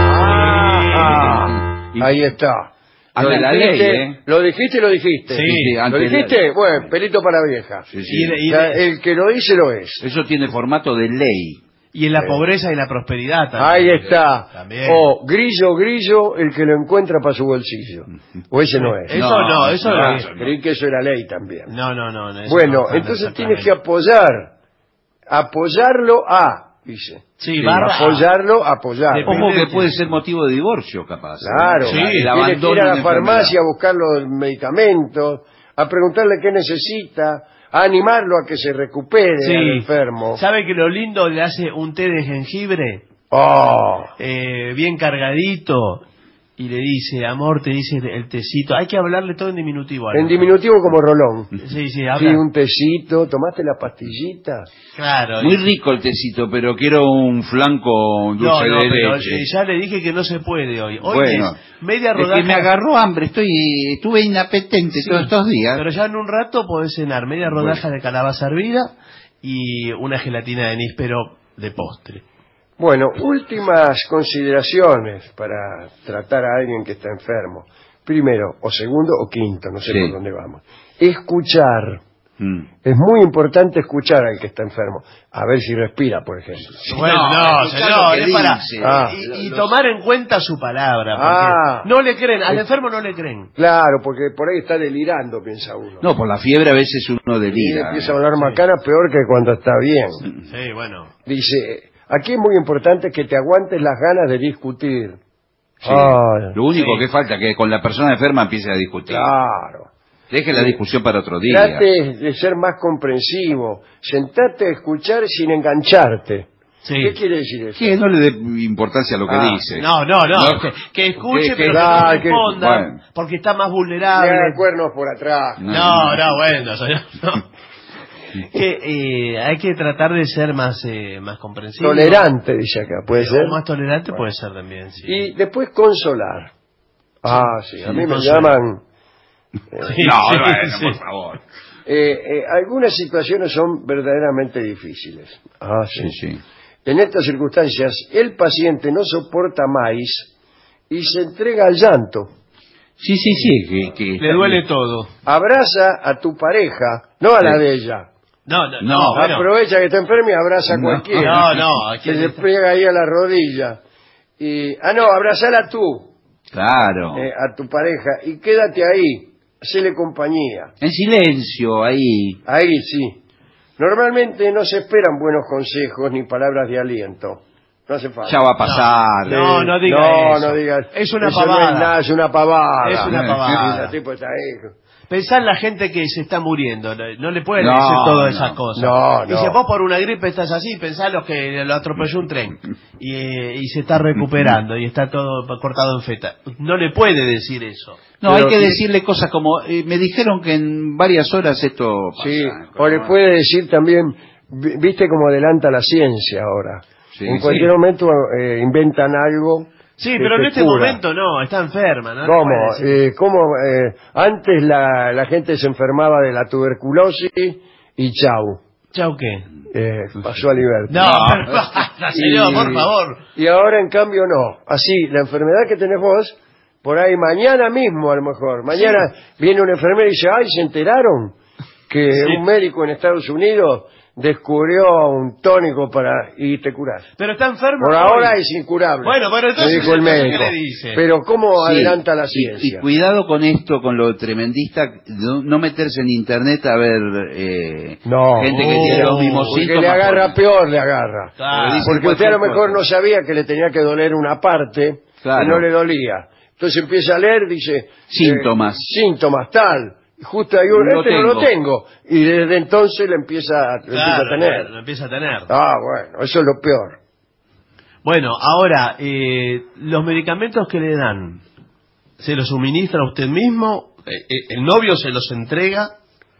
Ah, Y- ahí está. Lo Ante la dijiste, ley, ¿eh? lo dijiste, lo dijiste. Sí, sí, ¿Lo ante la- dijiste? Bueno, pelito para vieja. Sí, sí. Y, de- y O sea, de- el que lo dice, lo es. Eso tiene formato de ley. y en la pobreza y la prosperidad también. Ahí está. También. O grillo, grillo, el que lo encuentra para su bolsillo. O ese no es. Eso no, No, eso no, no. eso no. Creí que eso era ley también. No, no, no. eso Bueno, no, entonces no, tienes que exactamente. apoyar. Apoyarlo a, dice. Sí, Sí, barra A. Apoyarlo, apoyarlo. Depende Ojo de que quién. puede ser motivo de divorcio, capaz. ¿eh? Claro, Sí, El tienes que abandono ir a de la una farmacia a enfermedad. buscar los medicamentos, a preguntarle qué necesita, a animarlo a que se recupere Sí. al enfermo. ¿Sabe que lo lindo le hace un té de jengibre? Oh, eh, bien cargadito, y le dice, amor, te dice el tecito. Hay que hablarle todo en diminutivo. a la en mujer. diminutivo como Rolón. Sí, sí, Sí, habla. un tecito, ¿tomaste la pastillita? Claro. Muy y- rico el tecito, pero quiero un flanco dulce No, no, de pero leche. eh, ya le dije que no se puede hoy. Hoy Bueno, es media es rodaja. que me agarró hambre, estoy, estuve inapetente Sí, todos estos días. Pero ya en un rato podés cenar media rodaja Bueno. de calabaza hervida y una gelatina de níspero de postre. Bueno, últimas consideraciones para tratar a alguien que está enfermo. Primero, o segundo, o quinto, no sé Sí. por dónde vamos. Escuchar. Mm. Es muy importante escuchar al que está enfermo. A ver si respira, por ejemplo. Bueno, No, no, escuchá señor, lo que es para... dice. Ah. y, y tomar en cuenta su palabra. Porque Ah. no le creen, al enfermo no le creen. Claro, porque por ahí está delirando, piensa uno. No, por la fiebre a veces uno Y delira. empieza a hablar macana peor que cuando está bien. Sí, bueno. Dice, aquí es muy importante que te aguantes las ganas de discutir. Sí. Ay, Lo único Sí. que falta es que con la persona enferma empiece a discutir. claro. Deje la discusión para otro día. Trate de ser más comprensivo. Sentate a escuchar sin engancharte. Sí. ¿Qué quiere decir eso? Que no le dé importancia a lo que Ah, dice. No, no, no, No. que, que escuche, Que- que- pero que ah, no que- responda, bueno. porque está más Le vulnerable. da cuernos por atrás. No, no, bueno, señor, no. Que eh, hay que tratar de ser más eh, más comprensivo. Tolerante, dice acá, puede O ser. más tolerante Bueno. puede ser también, sí. Y después consolar. Ah, sí, a sí, mí me consolar. llaman... Sí, No, sí, bueno, sí. por favor. eh, eh, algunas situaciones son verdaderamente difíciles. Ah, sí. Sí, sí. En estas circunstancias, el paciente no soporta más y se entrega al llanto. Sí, sí, sí. Que, que- Le duele todo. Abraza a tu pareja, no a la de ella. No, no, no. No, bueno. Aprovecha que está enferma y abraza a No. cualquiera. No, no, aquí Se le está. pega ahí a la rodilla. Y, ah, no, abrazala tú, Claro. eh, a tu pareja, y quédate ahí, hacele compañía. En silencio, ahí. Ahí sí. Normalmente no se esperan buenos consejos ni palabras de aliento. No hace falta. Ya va a pasar. No, no diga no, eso. no digas. Es una eso pavada. No es nada, es una pavada. Es una pavada. Sí, el tipo está ahí. Pensá en la gente que se está muriendo, no no le pueden No, decir todas no. esas cosas. No, Dice, no. vos por una gripe estás así, pensá los que lo atropelló un tren y, eh, y se está recuperando y está todo cortado en feta. No le puede decir eso. No, Pero hay que sí- decirle cosas como, eh, me dijeron que en varias horas esto pasa. Sí, o le puede decir también, vi- viste cómo adelanta la ciencia ahora. Sí, en sí. cualquier momento eh, inventan algo. Sí, que pero en te este cura. momento no, está enferma. ¿no? ¿Cómo? No puede decir. Eh, ¿cómo eh, antes la, la gente se enfermaba de la tuberculosis y chau, ¿Chau qué? eh, pasó a libertad. No, pero basta, señor, por favor. Y ahora en cambio no. Así, la enfermedad que tenés vos, por ahí mañana mismo a lo mejor, mañana viene una enfermera y dice, ay, ¿se enteraron? que Sí. un médico en Estados Unidos descubrió un tónico para y te curas. Pero está enfermo. Por hoy. ahora es incurable. Bueno, bueno, entonces, me dijo el entonces, médico. ¿qué le dice? Pero ¿cómo Sí, adelanta la y- ciencia? Y, cuidado con esto, con lo tremendista, no, no meterse en internet a ver eh, No. gente que Oh, tiene los mismos Porque síntomas. le agarra porque- peor, le agarra. Claro. Dicen Porque usted a lo cualquier mejor cosa. no sabía que le tenía que doler una parte Claro. y no le dolía. Entonces empieza a leer, dice... Síntomas. eh, síntomas, tal. Y justo ahí uno, Lo este no lo tengo. tengo. Y desde entonces le empieza, lo empieza Claro, a tener. lo empieza a tener. Ah, bueno, eso es lo peor. Bueno, ahora, eh, los medicamentos que le dan, ¿se los suministra usted mismo? Eh, eh, ¿El novio se los entrega?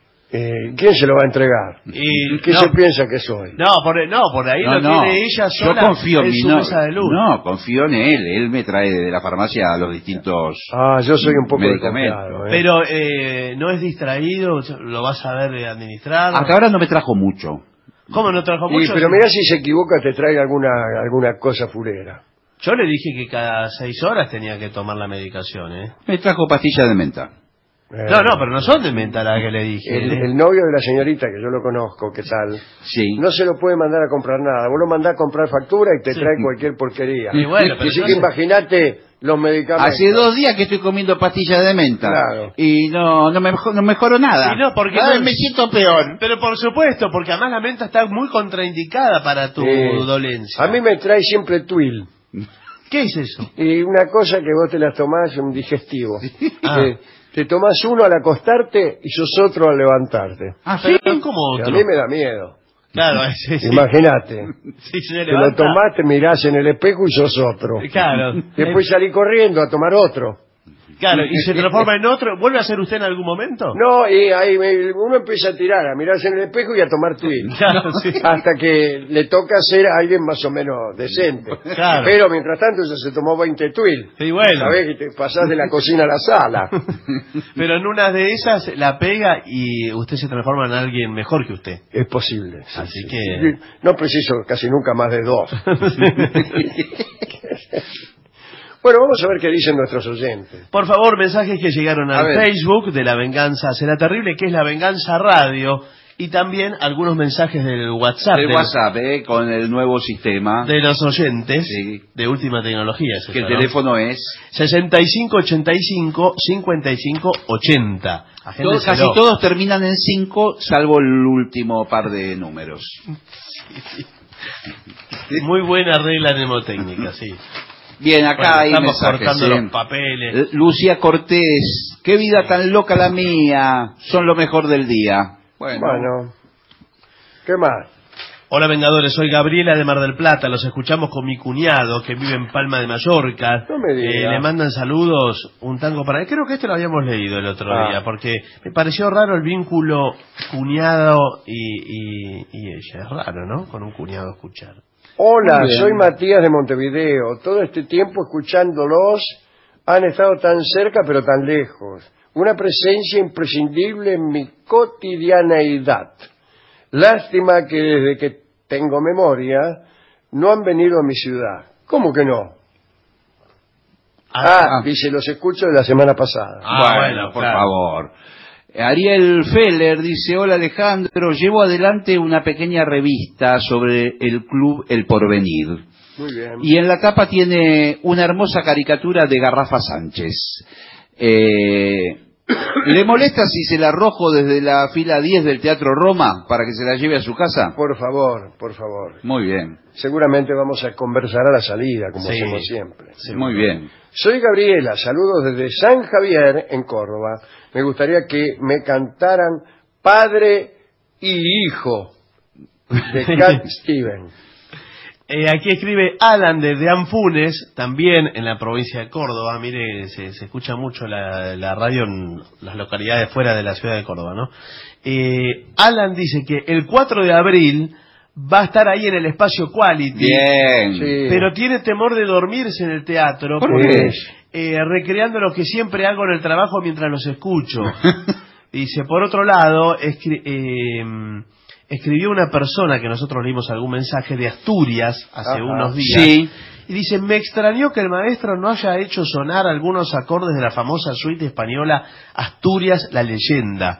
Eh, ¿Quién se lo va a entregar? Y, ¿Qué no, se piensa que soy? No, por, no, por ahí No, lo no. tiene ella Yo sola confío en en mi su novio. mesa de luz. No, confío en él. Él me trae de la farmacia los distintos Ah, yo soy un poco medicamentos. desconfiado, ¿eh? Pero eh, no es distraído, lo va a saber administrar. Hasta ahora no me trajo mucho. ¿Cómo no trajo Sí, mucho? pero mira si se equivoca te trae alguna alguna cosa fulera. Yo le dije que cada seis horas tenía que tomar la medicación, ¿eh? Me trajo pastillas de menta. Eh, No, no, pero no son de menta la que le dije. El, ¿eh? el novio de la señorita, que yo lo conozco, ¿qué tal? Sí. No se lo puede mandar a comprar nada. Vos lo mandás a comprar factura y te Sí. trae cualquier porquería. Y bueno, pero Así que entonces- imagínate los medicamentos. Hace dos días que estoy comiendo pastillas de menta. Claro. Y no, no, me, mejo- no mejoro nada. Y no, porque Cada no- vez me siento peor. Pero por supuesto, porque además la menta está muy contraindicada para tu Eh, dolencia. A mí me trae siempre Twill. ¿Qué es eso? Y una cosa que vos te las tomás, un digestivo. Ah. Te, te tomás uno al acostarte y sos otro al levantarte. Ah, Pero sí. como Que otro. a mí me da miedo. Claro, sí, sí. Imagínate. Sí, se Te lo levanta. tomás, te mirás en el espejo y sos otro. Claro. Después salí corriendo a tomar otro. Claro, y se transforma en otro. ¿Vuelve a ser usted en algún momento? No, y ahí me- uno empieza a tirar, a mirarse en el espejo y a tomar Twill. Claro, sí. Hasta que le toca ser a alguien más o menos decente. Claro. Pero mientras tanto ya se tomó veinte Twill. Sí, bueno. Sabés que te pasás de la cocina a la sala. Pero en una de esas la pega y usted se transforma en alguien mejor que usted. Es posible. sí, Así sí. que- No preciso casi nunca más de dos. Bueno, vamos a ver qué dicen nuestros oyentes. Por favor, mensajes que llegaron A al ver. Facebook de La Venganza Será Terrible, que es La Venganza Radio, y también algunos mensajes del WhatsApp. El de, WhatsApp, eh, con el nuevo sistema. de los oyentes Sí. de última tecnología. es que el eso, ¿no? teléfono es... sesenta y cinco ochenta y cinco cincuenta y cinco ochenta. Todos- casi todos terminan en cinco, salvo el último par de números. Muy buena regla mnemotécnica, sí. Bien, acá Bueno, hay estamos mensajes. cortando ¿eh? los papeles. Eh, Lucía Cortés, qué vida tan loca la mía, son lo mejor del día. Bueno, Bueno, ¿qué más? Hola Vengadores, soy Gabriela de Mar del Plata, los escuchamos con mi cuñado que vive en Palma de Mallorca. No me diga. Eh, le mandan saludos, un tango para él. Creo que este lo habíamos leído el otro Ah. día, porque me pareció raro el vínculo cuñado y, y, y ella. Es raro, ¿no? Con un cuñado escuchar. Hola, Muy bien. soy Matías de Montevideo. Todo este tiempo escuchándolos han estado tan cerca pero tan lejos. Una presencia imprescindible en mi cotidianeidad. Lástima que desde que tengo memoria no han venido a mi ciudad. ¿Cómo que no? Ah, ah. dice, los escucho de la semana pasada. Ah, bueno, bueno, por claro. favor. Ariel Feller dice, hola Alejandro, llevo adelante una pequeña revista sobre el club El Porvenir. Muy bien. Y en la tapa tiene una hermosa caricatura de Garrafa Sánchez. Eh, ¿Le molesta si se la arrojo desde la fila diez del Teatro Roma para que se la lleve a su casa? Por favor, por favor. Muy bien, Seguramente vamos a conversar a la salida, como Sí. hacemos siempre. muy bien. Soy Gabriela, saludos desde San Javier, en Córdoba. Me gustaría que me cantaran Padre y Hijo, de Cat Steven. Eh, aquí escribe Alan desde Anfunes, también en la provincia de Córdoba. Mire, se, se escucha mucho la, la radio en las localidades fuera de la ciudad de Córdoba, ¿no? Eh, Alan dice que el cuatro de abril va a estar ahí en el espacio Quality. Bien. Sí. Pero tiene temor de dormirse en el teatro. ¿Por porque, qué? eh, recreando lo que siempre hago en el trabajo mientras los escucho. Dice, por otro lado, escri- eh, escribió una persona que nosotros leímos algún mensaje de Asturias hace Ajá. unos días. Sí. Y dice, me extrañó que el maestro no haya hecho sonar algunos acordes de la famosa suite española Asturias, la leyenda.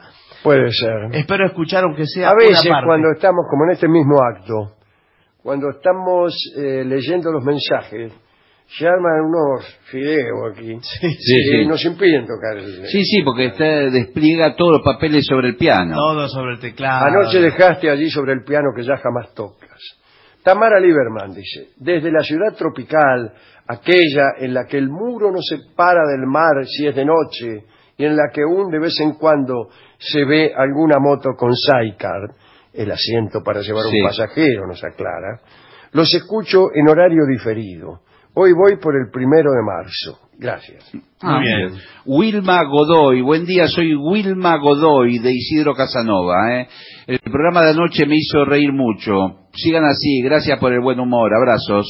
Puede ser. Espero escuchar aunque sea A veces una parte. cuando estamos, como en este mismo acto, cuando estamos eh, leyendo los mensajes, se arman unos fideos aquí Sí, Sí, y sí. nos impiden tocar el... Sí, sí, porque usted despliega todos los papeles sobre el piano. Todo sobre el teclado. Anoche dejaste allí sobre el piano que ya jamás tocas. Tamara Lieberman dice, desde la ciudad tropical, aquella en la que el muro no se para del mar si es de noche, y en la que aún de vez en cuando se ve alguna moto con sidecar, el asiento para llevar Sí. un pasajero, nos aclara, los escucho en horario diferido. Hoy voy por el primero de marzo. Gracias. Ah, Muy bien. Wilma Godoy, buen día, soy Wilma Godoy de Isidro Casanova. ¿eh? El programa de anoche me hizo reír mucho. Sigan así, gracias por el buen humor, abrazos.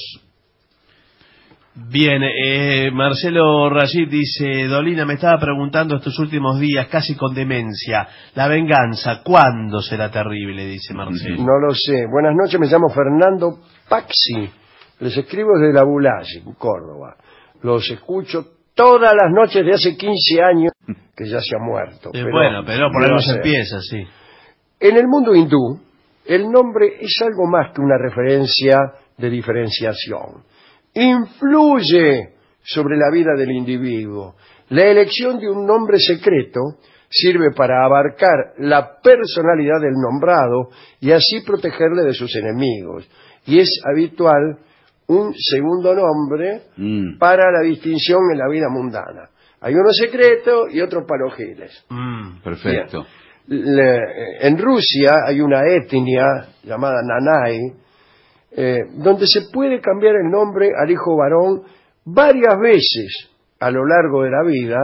Bien, eh, Marcelo Rashid dice, Dolina, me estaba preguntando estos últimos días, casi con demencia, la venganza, ¿cuándo será terrible? Dice Marcelo. No lo sé. Buenas noches, me llamo Fernando Paxi. Les escribo desde la Bulaye, en Córdoba. Los escucho todas las noches de hace quince años, que ya se ha muerto. Eh, bueno, pero por ¿qué algo va a se ser? empieza, sí. En el mundo hindú, el nombre es algo más que una referencia de diferenciación. Influye sobre la vida del individuo. La elección de un nombre secreto sirve para abarcar la personalidad del nombrado y así protegerle de sus enemigos. Y es habitual un segundo nombre Mm. para la distinción en la vida mundana. Hay uno secreto y otro para los giles. Mm. Perfecto. Le- en Rusia hay una etnia llamada Nanay, eh, donde se puede cambiar el nombre al hijo varón varias veces a lo largo de la vida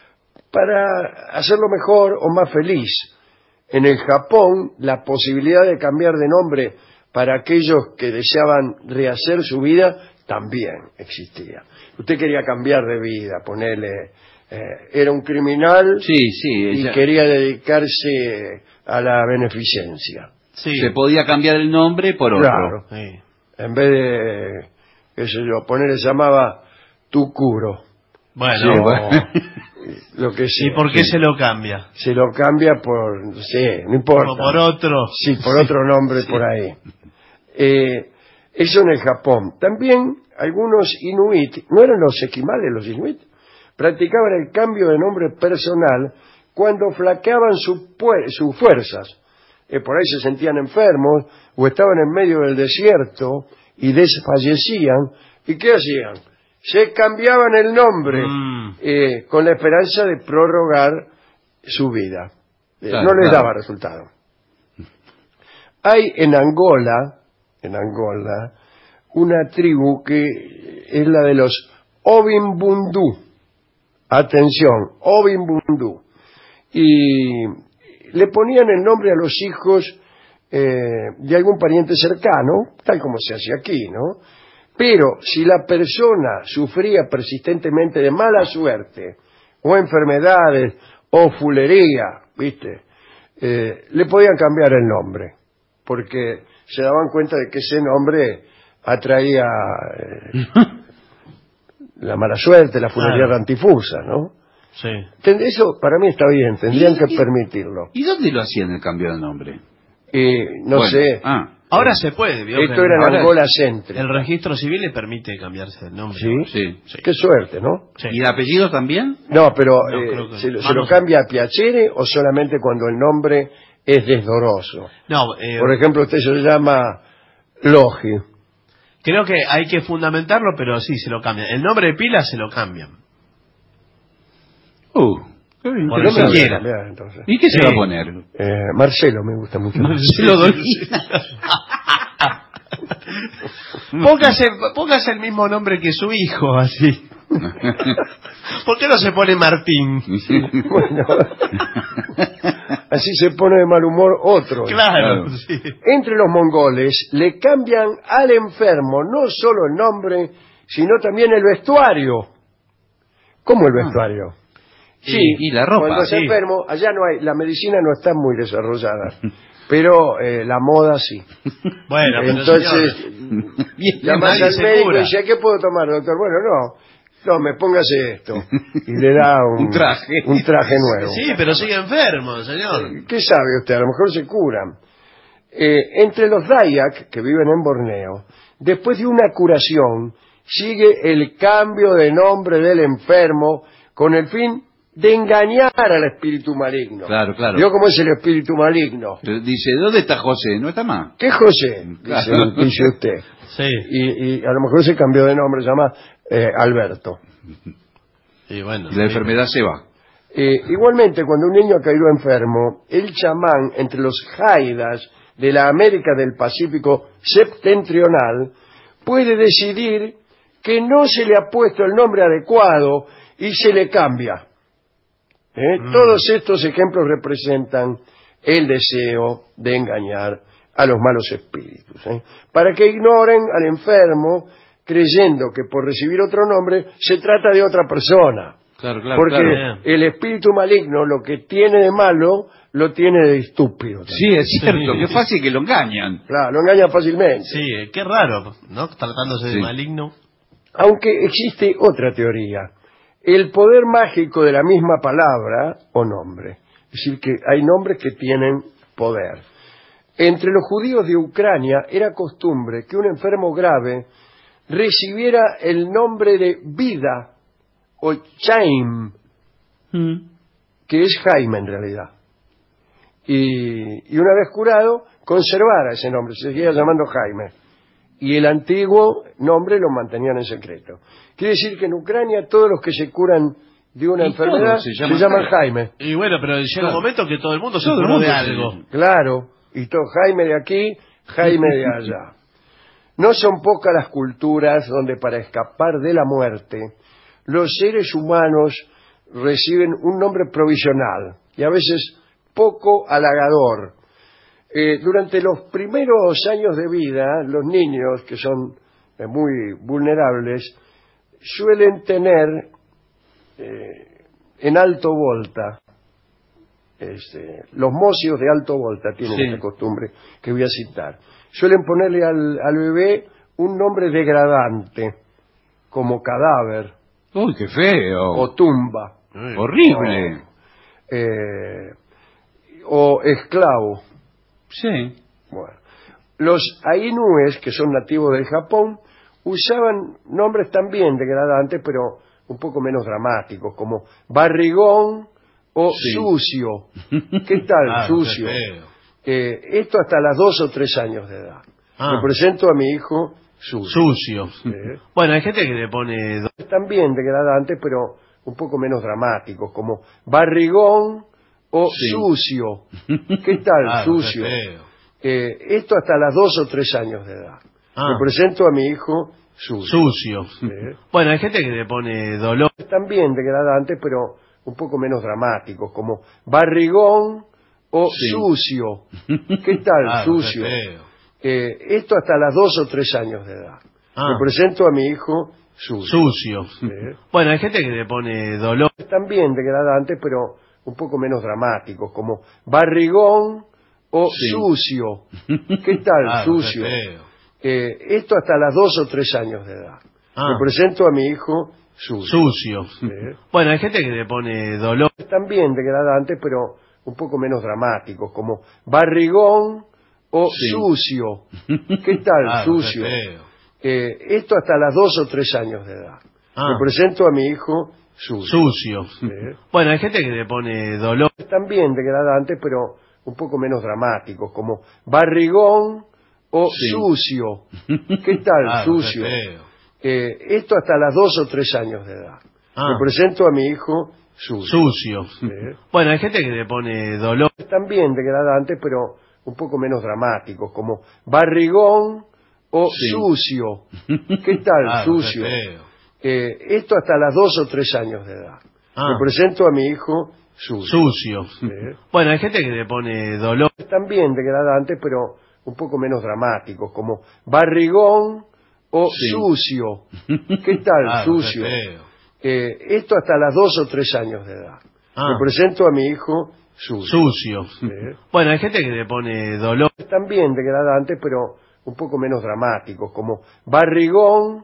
para hacerlo mejor o más feliz. En el Japón, la posibilidad de cambiar de nombre para aquellos que deseaban rehacer su vida también existía. Usted quería cambiar de vida, ponerle... Eh, era un criminal Sí, sí. y ella- quería dedicarse a la beneficencia. Sí. Se podía cambiar el nombre por otro. Claro. Sí. En vez de, qué sé yo, ponerle, se llamaba Tucuro. Bueno, Sí, bueno. Lo que sea. ¿y por qué se lo cambia? Se lo cambia por, no sé, no importa. Como por otro. Sí, por otro nombre por ahí. Eh, eso en el Japón. También algunos inuit, ¿no eran los esquimales los inuit? Practicaban el cambio de nombre personal cuando flaqueaban su pue- sus fuerzas. Eh, por ahí se sentían enfermos o estaban en medio del desierto y desfallecían. ¿Y qué hacían? Se cambiaban el nombre Mm. eh, con la esperanza de prorrogar su vida. Eh, Claro, no les claro. daba resultado. Hay en Angola, en Angola, una tribu que es la de los Ovimbundu. Atención, Ovimbundu. Y le ponían el nombre a los hijos eh, de algún pariente cercano, tal como se hace aquí, ¿no? Pero si la persona sufría persistentemente de mala suerte, o enfermedades, o fulería, ¿viste? Eh, le podían cambiar el nombre, porque se daban cuenta de que ese nombre atraía eh, la mala suerte, la fulería Claro. rantifusa, ¿no? Sí. Ten- Eso para mí está bien, tendrían ¿Y- que y- permitirlo. ¿Y dónde lo hacían el cambio de nombre? Eh, no Bueno, sé, Ah, Ahora se puede, ¿vio? esto Que era en ahora- Angola Centro. el registro civil le permite cambiarse el nombre. ¿Sí? sí. Sí. Qué suerte, ¿no? Sí. ¿Y el apellido también? No, pero No, eh, creo que ¿se, lo- no. se Ah, lo no sé. cambia a piacere o solamente cuando el nombre es desdoroso? No, eh, Por ejemplo, usted se llama Logi. creo que hay que fundamentarlo, pero sí, se lo cambian. El nombre de pila se lo cambian. Uh, qué Por interesante. eso ¿Qué nombre quiera. va a cambiar, entonces? ¿Y qué se Sí. va a poner? Eh, Marcelo me gusta mucho. Marcelo Dolina. Póngase, póngase el mismo nombre que su hijo, así. ¿Por qué no se pone Martín? Bueno, así se pone de mal humor otro. Claro, Claro. sí. Entre los mongoles le cambian al enfermo no solo el nombre, sino también el vestuario. ¿Cómo el vestuario? Sí, y la ropa, Cuando es sí. enfermo, allá no hay, la medicina no está muy desarrollada, pero eh, la moda sí. Bueno, pero Entonces, señor, Bien, llamas nadie al se médico cura. y dice, ¿qué puedo tomar, doctor? Bueno, no, tome, póngase esto. Y le da un, Un traje. un traje nuevo. Sí, pero sigue enfermo, señor. ¿Qué sabe usted? A lo mejor se curan. Eh, entre los Dayak, que viven en Borneo, después de una curación, sigue el cambio de nombre del enfermo con el fin de engañar al espíritu maligno. Claro, claro. ¿Vio cómo es el espíritu maligno? Pero dice, ¿dónde está José? ¿No está más? ¿Qué José? Dice, Claro. dice usted. Sí. Y, y a lo mejor se cambió de nombre, se llama eh, Alberto. Y bueno. Y la enfermedad se va. Eh, igualmente, cuando un niño ha caído enfermo, el chamán entre los jaidas de la América del Pacífico septentrional puede decidir que no se le ha puesto el nombre adecuado y se le cambia. ¿Eh? Mm. Todos estos ejemplos representan el deseo de engañar a los malos espíritus, ¿eh? para que ignoren al enfermo creyendo que por recibir otro nombre se trata de otra persona. Claro, claro, Porque claro. el espíritu maligno lo que tiene de malo lo tiene de estúpido también. Sí, es cierto, qué fácil que lo engañan. Claro, lo engañan fácilmente. Sí, qué raro, ¿no? Tratándose Sí. de maligno. Aunque existe otra teoría, el poder mágico de la misma palabra o nombre. Es decir, que hay nombres que tienen poder. Entre los judíos de Ucrania era costumbre que un enfermo grave recibiera el nombre de vida o Chaim, mm. que es Jaime en realidad. Y, y una vez curado, conservara ese nombre, se seguía llamando Jaime. Y el antiguo nombre lo mantenían en secreto. Quiere decir que en Ucrania todos los que se curan de una Y enfermedad se se llaman llaman Jaime. Y bueno, pero llega Claro. un momento que todo el mundo se Todo el curó de mundo algo. se- Claro, y todo Jaime de aquí, Jaime de allá. No son pocas las culturas donde para escapar de la muerte los seres humanos reciben un nombre provisional y a veces poco halagador. Eh, durante los primeros años de vida, los niños, que son eh, muy vulnerables, suelen tener eh, en alto volta, este, los mocios de alto volta tienen Sí. esta costumbre que voy a citar. Suelen ponerle al, al bebé un nombre degradante, como cadáver Uy, qué feo. o tumba. Horrible. O, eh, o esclavo. Sí. Bueno, los ainúes, que son nativos del Japón, usaban nombres también degradantes, pero un poco menos dramáticos, como barrigón o Sí. sucio. ¿Qué tal, Ah, sucio? qué feo. Eh, esto hasta las dos o tres años de edad. Ah. Le presento a mi hijo sucio. Sucio. Eh, Bueno, hay gente que le pone... do- también degradantes, pero un poco menos dramáticos, como barrigón o Sí. sucio. ¿Qué tal, Ah, sucio? qué feo. Eh, esto hasta las dos o tres años de edad. Ah. Le presento a mi hijo sucio. Sucio. Eh, Bueno, hay gente que le pone dolor. también degradantes, pero un poco menos dramáticos, como barrigón o Sí. sucio. ¿Qué tal, Ah, sucio? qué feo. Eh, esto hasta las dos o tres años de edad. Ah. Le presento a mi hijo sucio. Sucio. Eh, Bueno, hay gente que le pone dolor. también degradantes, pero un poco menos dramáticos, como barrigón o Sí. sucio. ¿Qué tal, Ah, sucio? qué feo. Eh, esto hasta las dos o tres años de edad. Ah. Le presento a mi hijo sucio. Sucio. Eh, Bueno, hay gente que le pone dolor. también degradantes, pero un poco menos dramáticos, como barrigón o Sí. sucio. ¿Qué tal, Ah, sucio? qué feo. Eh, esto hasta las dos o tres años de edad. Ah. Le presento a mi hijo sucio. Sucio. Eh, Bueno, hay gente que le pone dolor. también degradantes, pero un poco menos dramáticos, como barrigón o Sí. sucio. ¿Qué tal, Ah, sucio? qué feo. Eh, esto hasta las dos o tres años de edad. Ah. Le presento a mi hijo sucio. Sucio. Eh, Bueno, hay gente que le pone dolor. también degradantes, pero un poco menos dramáticos, como barrigón o Sí. sucio. ¿Qué tal, Ah, sucio? qué feo. Eh, esto hasta las dos o tres años de edad. Ah. Le presento a mi hijo sucio. Sucio. Eh, Bueno, hay gente que le pone dolor. también degradantes, pero un poco menos dramáticos, como barrigón o Sí. sucio. ¿Qué tal, Ah, sucio? qué feo. Eh, esto hasta las dos o tres años de edad. Ah. Le presento a mi hijo sucio. Sucio. Eh, Bueno, hay gente que le pone dolor. también degradantes, pero un poco menos dramáticos, como barrigón o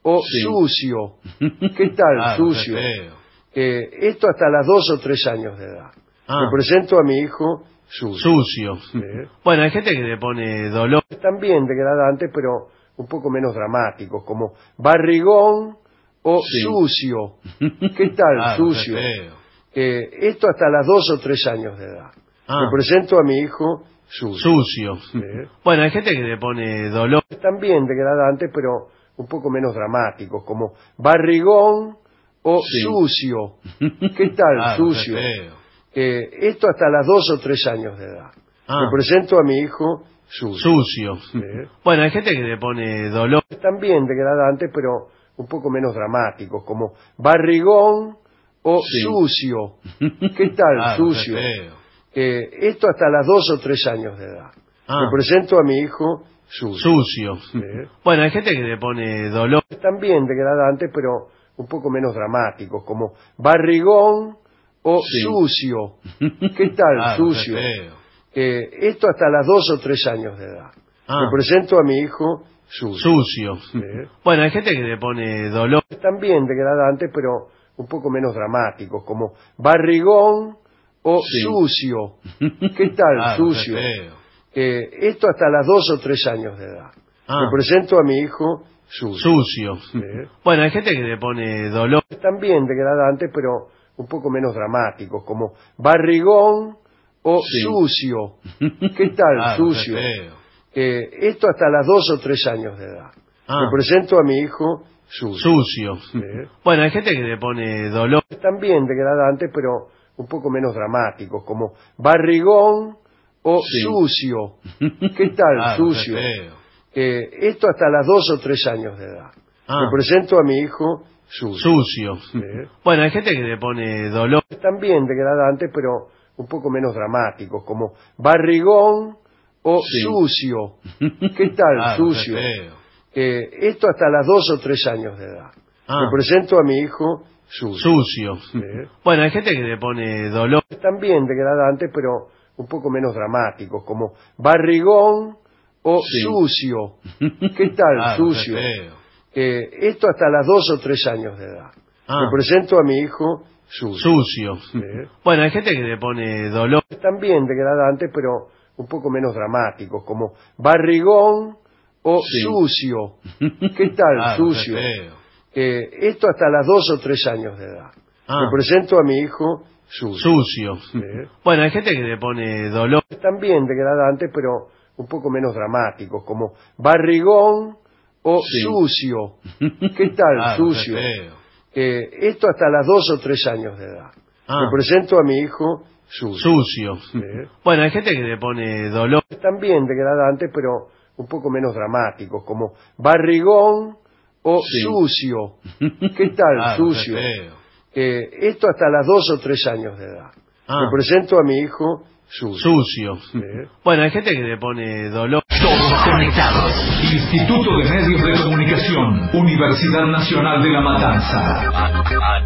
o Sí. sucio. ¿Qué tal, Ah, sucio? qué feo. Eh, esto hasta las dos o tres años de edad. Ah. Le presento a mi hijo sucio. Sucio. Sí. Bueno, hay gente que le pone dolor. También degradantes, pero un poco menos dramáticos, como barrigón o Sí. sucio. ¿Qué tal, Ah, sucio? qué feo. Eh, esto hasta las dos o tres años de edad. Ah. Le presento a mi hijo sucio. Sucio. Sí. Bueno, hay gente que le pone dolor. También degradantes, pero un poco menos dramáticos, como barrigón o Sí. sucio. ¿Qué tal, Ah, sucio? qué feo. Eh, esto hasta las dos o tres años de edad. Ah. Le presento a mi hijo sucio. Sucio. Sí. Bueno, hay gente que le pone dolor. También degradantes, pero un poco menos dramáticos, como barrigón o Sí. sucio. ¿Qué tal, Ah, sucio? qué feo. Eh, esto hasta las dos o tres años de edad. Ah. Le presento a mi hijo sucio. Sucio. Sí. Bueno, hay gente que le pone dolor. También degradantes, pero un poco menos dramáticos, como barrigón o Sí. sucio. ¿Qué tal, Ah, sucio? qué feo. Eh, esto hasta las dos o tres años de edad. Ah. Le presento a mi hijo sucio. Sucio. Sí. Bueno, hay gente que le pone dolor. También degradantes, pero un poco menos dramáticos, como barrigón o Sí. sucio. ¿Qué tal, Ah, sucio? qué feo. Eh, esto hasta las dos o tres años de edad. Ah. Le presento a mi hijo sucio. Sucio. Sí. Bueno, hay gente que le pone dolor. También degradantes, pero un poco menos dramáticos, como barrigón o Sí. sucio. ¿Qué tal, Ah, sucio? qué feo. Eh, esto hasta las dos o tres años de edad. Ah. Le presento a mi hijo sucio. Sucio. Sí. Bueno, hay gente que le pone dolor. También degradantes, pero un poco menos dramáticos, como barrigón o Sí. sucio. ¿Qué tal, Ah, sucio? qué feo. Eh, esto hasta las dos o tres años de edad. Ah. Le presento a mi hijo sucio. Sucio. Sí. Bueno, hay gente que le pone dolor. También degradantes, pero un poco menos dramáticos, como barrigón o Sí. sucio. ¿Qué tal, Ah, sucio? qué feo. Eh, esto hasta las dos o tres años de edad. Ah. Le presento a mi hijo sucio. Sucio. Sí. Bueno, hay gente que le pone dolor. También degradantes, pero un poco menos dramáticos, como barrigón o Sí. sucio. ¿Qué tal, Ah, sucio? qué feo. Eh, esto hasta las dos o tres años de edad. Ah. Le presento a mi hijo sucio. Sucio. Sí. Bueno, hay gente que le pone dolor. También degradantes, pero un poco menos dramáticos, como barrigón o Sí. sucio. ¿Qué tal, Ah, sucio? qué feo. Eh, esto hasta las dos o tres años de edad. Ah. Le presento a mi hijo sucio. Sucio. Sí. Bueno, hay gente que le pone dolor. También degradantes, pero un poco menos dramáticos, como barrigón o Sí. sucio. ¿Qué tal, Ah, sucio? qué feo. Eh, esto hasta las dos o tres años de edad. Ah. Le presento a mi hijo sucio. Sucio. Sí. Bueno, hay gente que le pone dolor. También degradantes, pero un poco menos dramáticos, como barrigón o Sí. sucio. ¿Qué tal, Ah, sucio? qué feo. Eh, esto hasta las dos o tres años de edad. Ah. Le presento a mi hijo sucio. Sucio. Sí. Bueno, hay gente que le pone dolor. Todos conectados. Instituto de Medios de Comunicación. Universidad Nacional de La Matanza.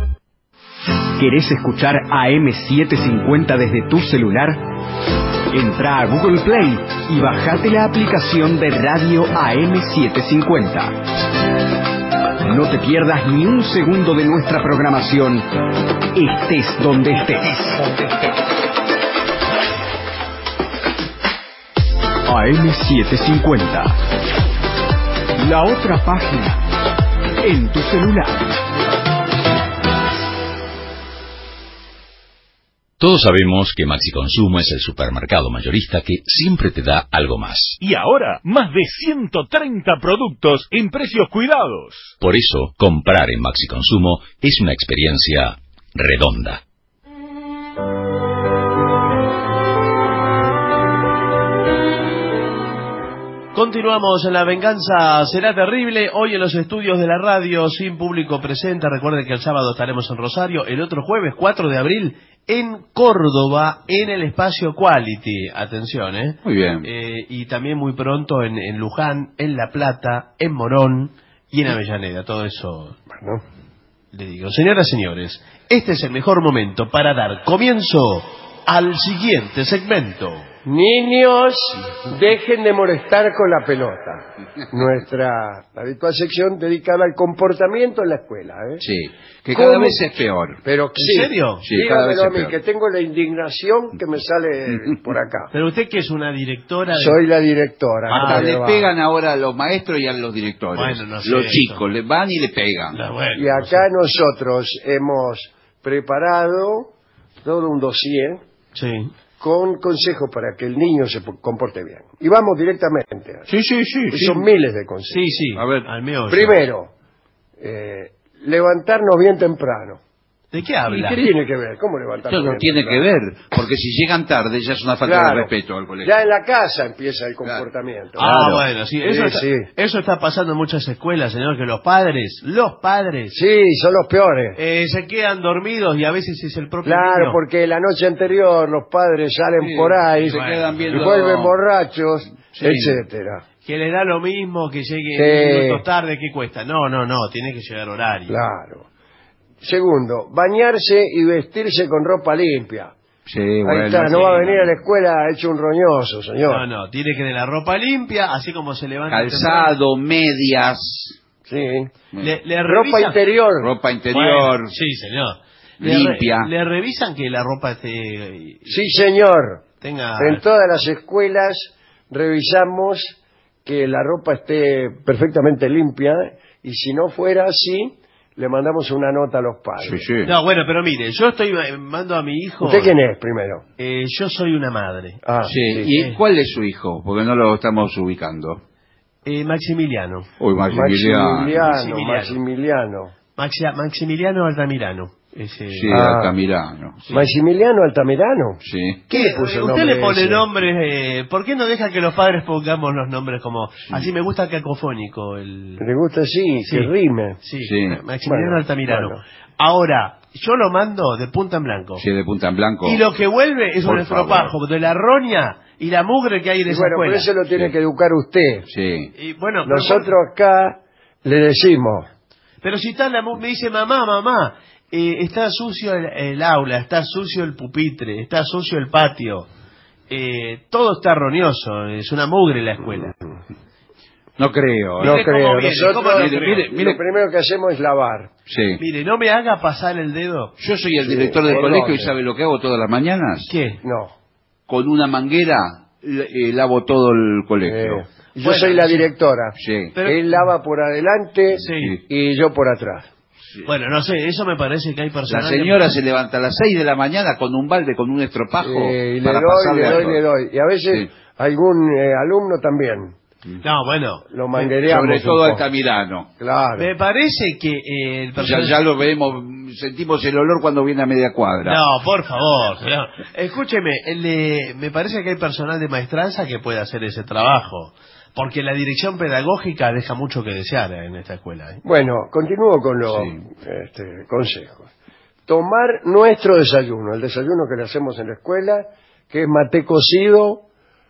¿Querés escuchar A M setecientos cincuenta desde tu celular? Entra a Google Play y bajate la aplicación de Radio A M setecientos cincuenta. No te pierdas ni un segundo de nuestra programación, estés donde estés. A M setecientos cincuenta. La otra página en tu celular. Todos sabemos que Maxi Consumo es el supermercado mayorista que siempre te da algo más. Y ahora, más de ciento treinta productos en precios cuidados. Por eso, comprar en Maxi Consumo es una experiencia redonda. Continuamos en La Venganza Será Terrible. Hoy en los estudios de la radio, sin público presente. Recuerden que el sábado estaremos en Rosario. El otro jueves, cuatro de abril, en Córdoba, en el espacio Quality. Atención, ¿eh? Muy bien. Eh, y también muy pronto en, en Luján, en La Plata, en Morón y en Avellaneda. Todo eso, Bueno, le digo. Señoras y señores, este es el mejor momento para dar comienzo al siguiente segmento. Niños, dejen de molestar con la pelota. Nuestra habitual sección dedicada al comportamiento en la escuela, ¿eh? Sí, que cada ¿Cómo? vez es peor. Pero ¿En sí, serio? Sí, cada vez dígamelo a es mí, peor. que tengo la indignación que me sale por acá. Pero usted que es una directora de... Soy la directora. Hasta ¿cómo le va? pegan ahora a los maestros y a los directores. Bueno, no sé los eso. chicos le van y le pegan. La- bueno, Y no acá sé. nosotros hemos preparado todo un dossier Sí. con consejos para que el niño se po- comporte bien. Y vamos directamente. a- Sí, sí, sí. y sí. son miles de consejos. Sí, sí. A ver, al meollo. Primero, eh, levantarnos bien temprano. ¿De qué ¿Y habla? qué tiene que ver? ¿Cómo levantarnos Todo bien tiene temprano? que ver, porque si llegan tarde ya es una falta Claro. de respeto al colegio. Ya en la casa empieza el comportamiento. Ah, Claro. bueno, sí, eso, Sí, está, sí. eso está pasando en muchas escuelas, señor, que los padres, los padres, Sí, son los peores. eh, se quedan dormidos y a veces es el propio Claro, niño. porque la noche anterior los padres salen Sí, por ahí se y quedan viendo- vuelven borrachos, Sí. etcétera. Que le da lo mismo que llegue Sí. diez minutos tarde, ¿qué cuesta? No, no, no, tiene que llegar horario. Claro. Segundo, bañarse y vestirse con ropa limpia. Sí, Ahí bueno, está, sí, no va a venir a la escuela hecho un roñoso, señor. No, no, tiene que tener la ropa limpia, así como se levanta Calzado, medias, Sí. temprano. Le, le Ropa revisan- interior. ropa interior. Bueno, sí, señor. Le re- Limpia. Le, revisan que la ropa esté, Sí, señor. tenga... En todas las escuelas revisamos que la ropa esté perfectamente limpia y si no fuera así, le mandamos una nota a los padres. Sí, sí. No, bueno, pero mire, yo estoy eh, mando a mi hijo... ¿Usted quién es primero? Eh, yo soy una madre. Ah, Sí, sí. ¿y cuál es su hijo? Porque no lo estamos ubicando. Eh, Maximiliano. Uy, Maximiliano. Maximiliano. Maximiliano. Maximiliano. Maxia- Maximiliano Altamirano. Ese... Sí, Ah. Altamirano. Sí. Maximiliano Altamirano. Sí. ¿Qué le puso el Usted nombre le pone ese? nombres, eh, ¿por qué no deja que los padres pongamos los nombres como... Así me gusta cacofónico el... ¿Le gusta así? Sí. Que rime. Sí, Sí. Maximiliano Bueno, Altamirano. bueno. Ahora, yo lo mando de punta en blanco. Sí, de punta en blanco. Y lo que vuelve es Por un estropajo de la roña y la mugre que hay en Y esa bueno, por escuela. eso lo tiene Sí. que educar usted. Sí. Y bueno, pero- Nosotros acá le decimos, Pero si está la mu- me dice, mamá, mamá, eh, está sucio el, el aula, está sucio el pupitre, está sucio el patio, eh, todo está roñoso, es una mugre la escuela. No creo. ¿eh? no Mire cómo creo. viene, Nosotros cómo no Mire, creo. mire, mire. lo primero que hacemos es lavar. Sí. Mire, no me haga pasar el dedo. Yo soy el Sí, director del ¿por colegio dónde? y ¿sabe lo que hago todas las mañanas? ¿Qué? No. Con una manguera eh, lavo todo el colegio. Eh, yo Bueno, soy la sí. directora. Sí. Pero- Él lava por adelante Sí. y yo por atrás. Bueno, no sé, eso me parece que hay La personas... señora se levanta a las seis de la mañana con un balde, con un estropajo Eh, y le para doy, pasarle le a doy, todo. le doy. Y a veces Sí. algún eh, alumno también. No, bueno, Lo manguereamos. Sobre un todo poco. Altamirano. Claro. me parece que eh, el Ya, personal... ya lo vemos, sentimos el olor cuando viene a media cuadra. No, por favor. señor. Escúcheme, el, eh, me parece que hay personal de maestranza que puede hacer ese trabajo. Porque la dirección pedagógica deja mucho que desear en esta escuela. ¿eh? Bueno, continúo con los Sí. este, consejos. Tomar nuestro desayuno, el desayuno que le hacemos en la escuela, que es maté cocido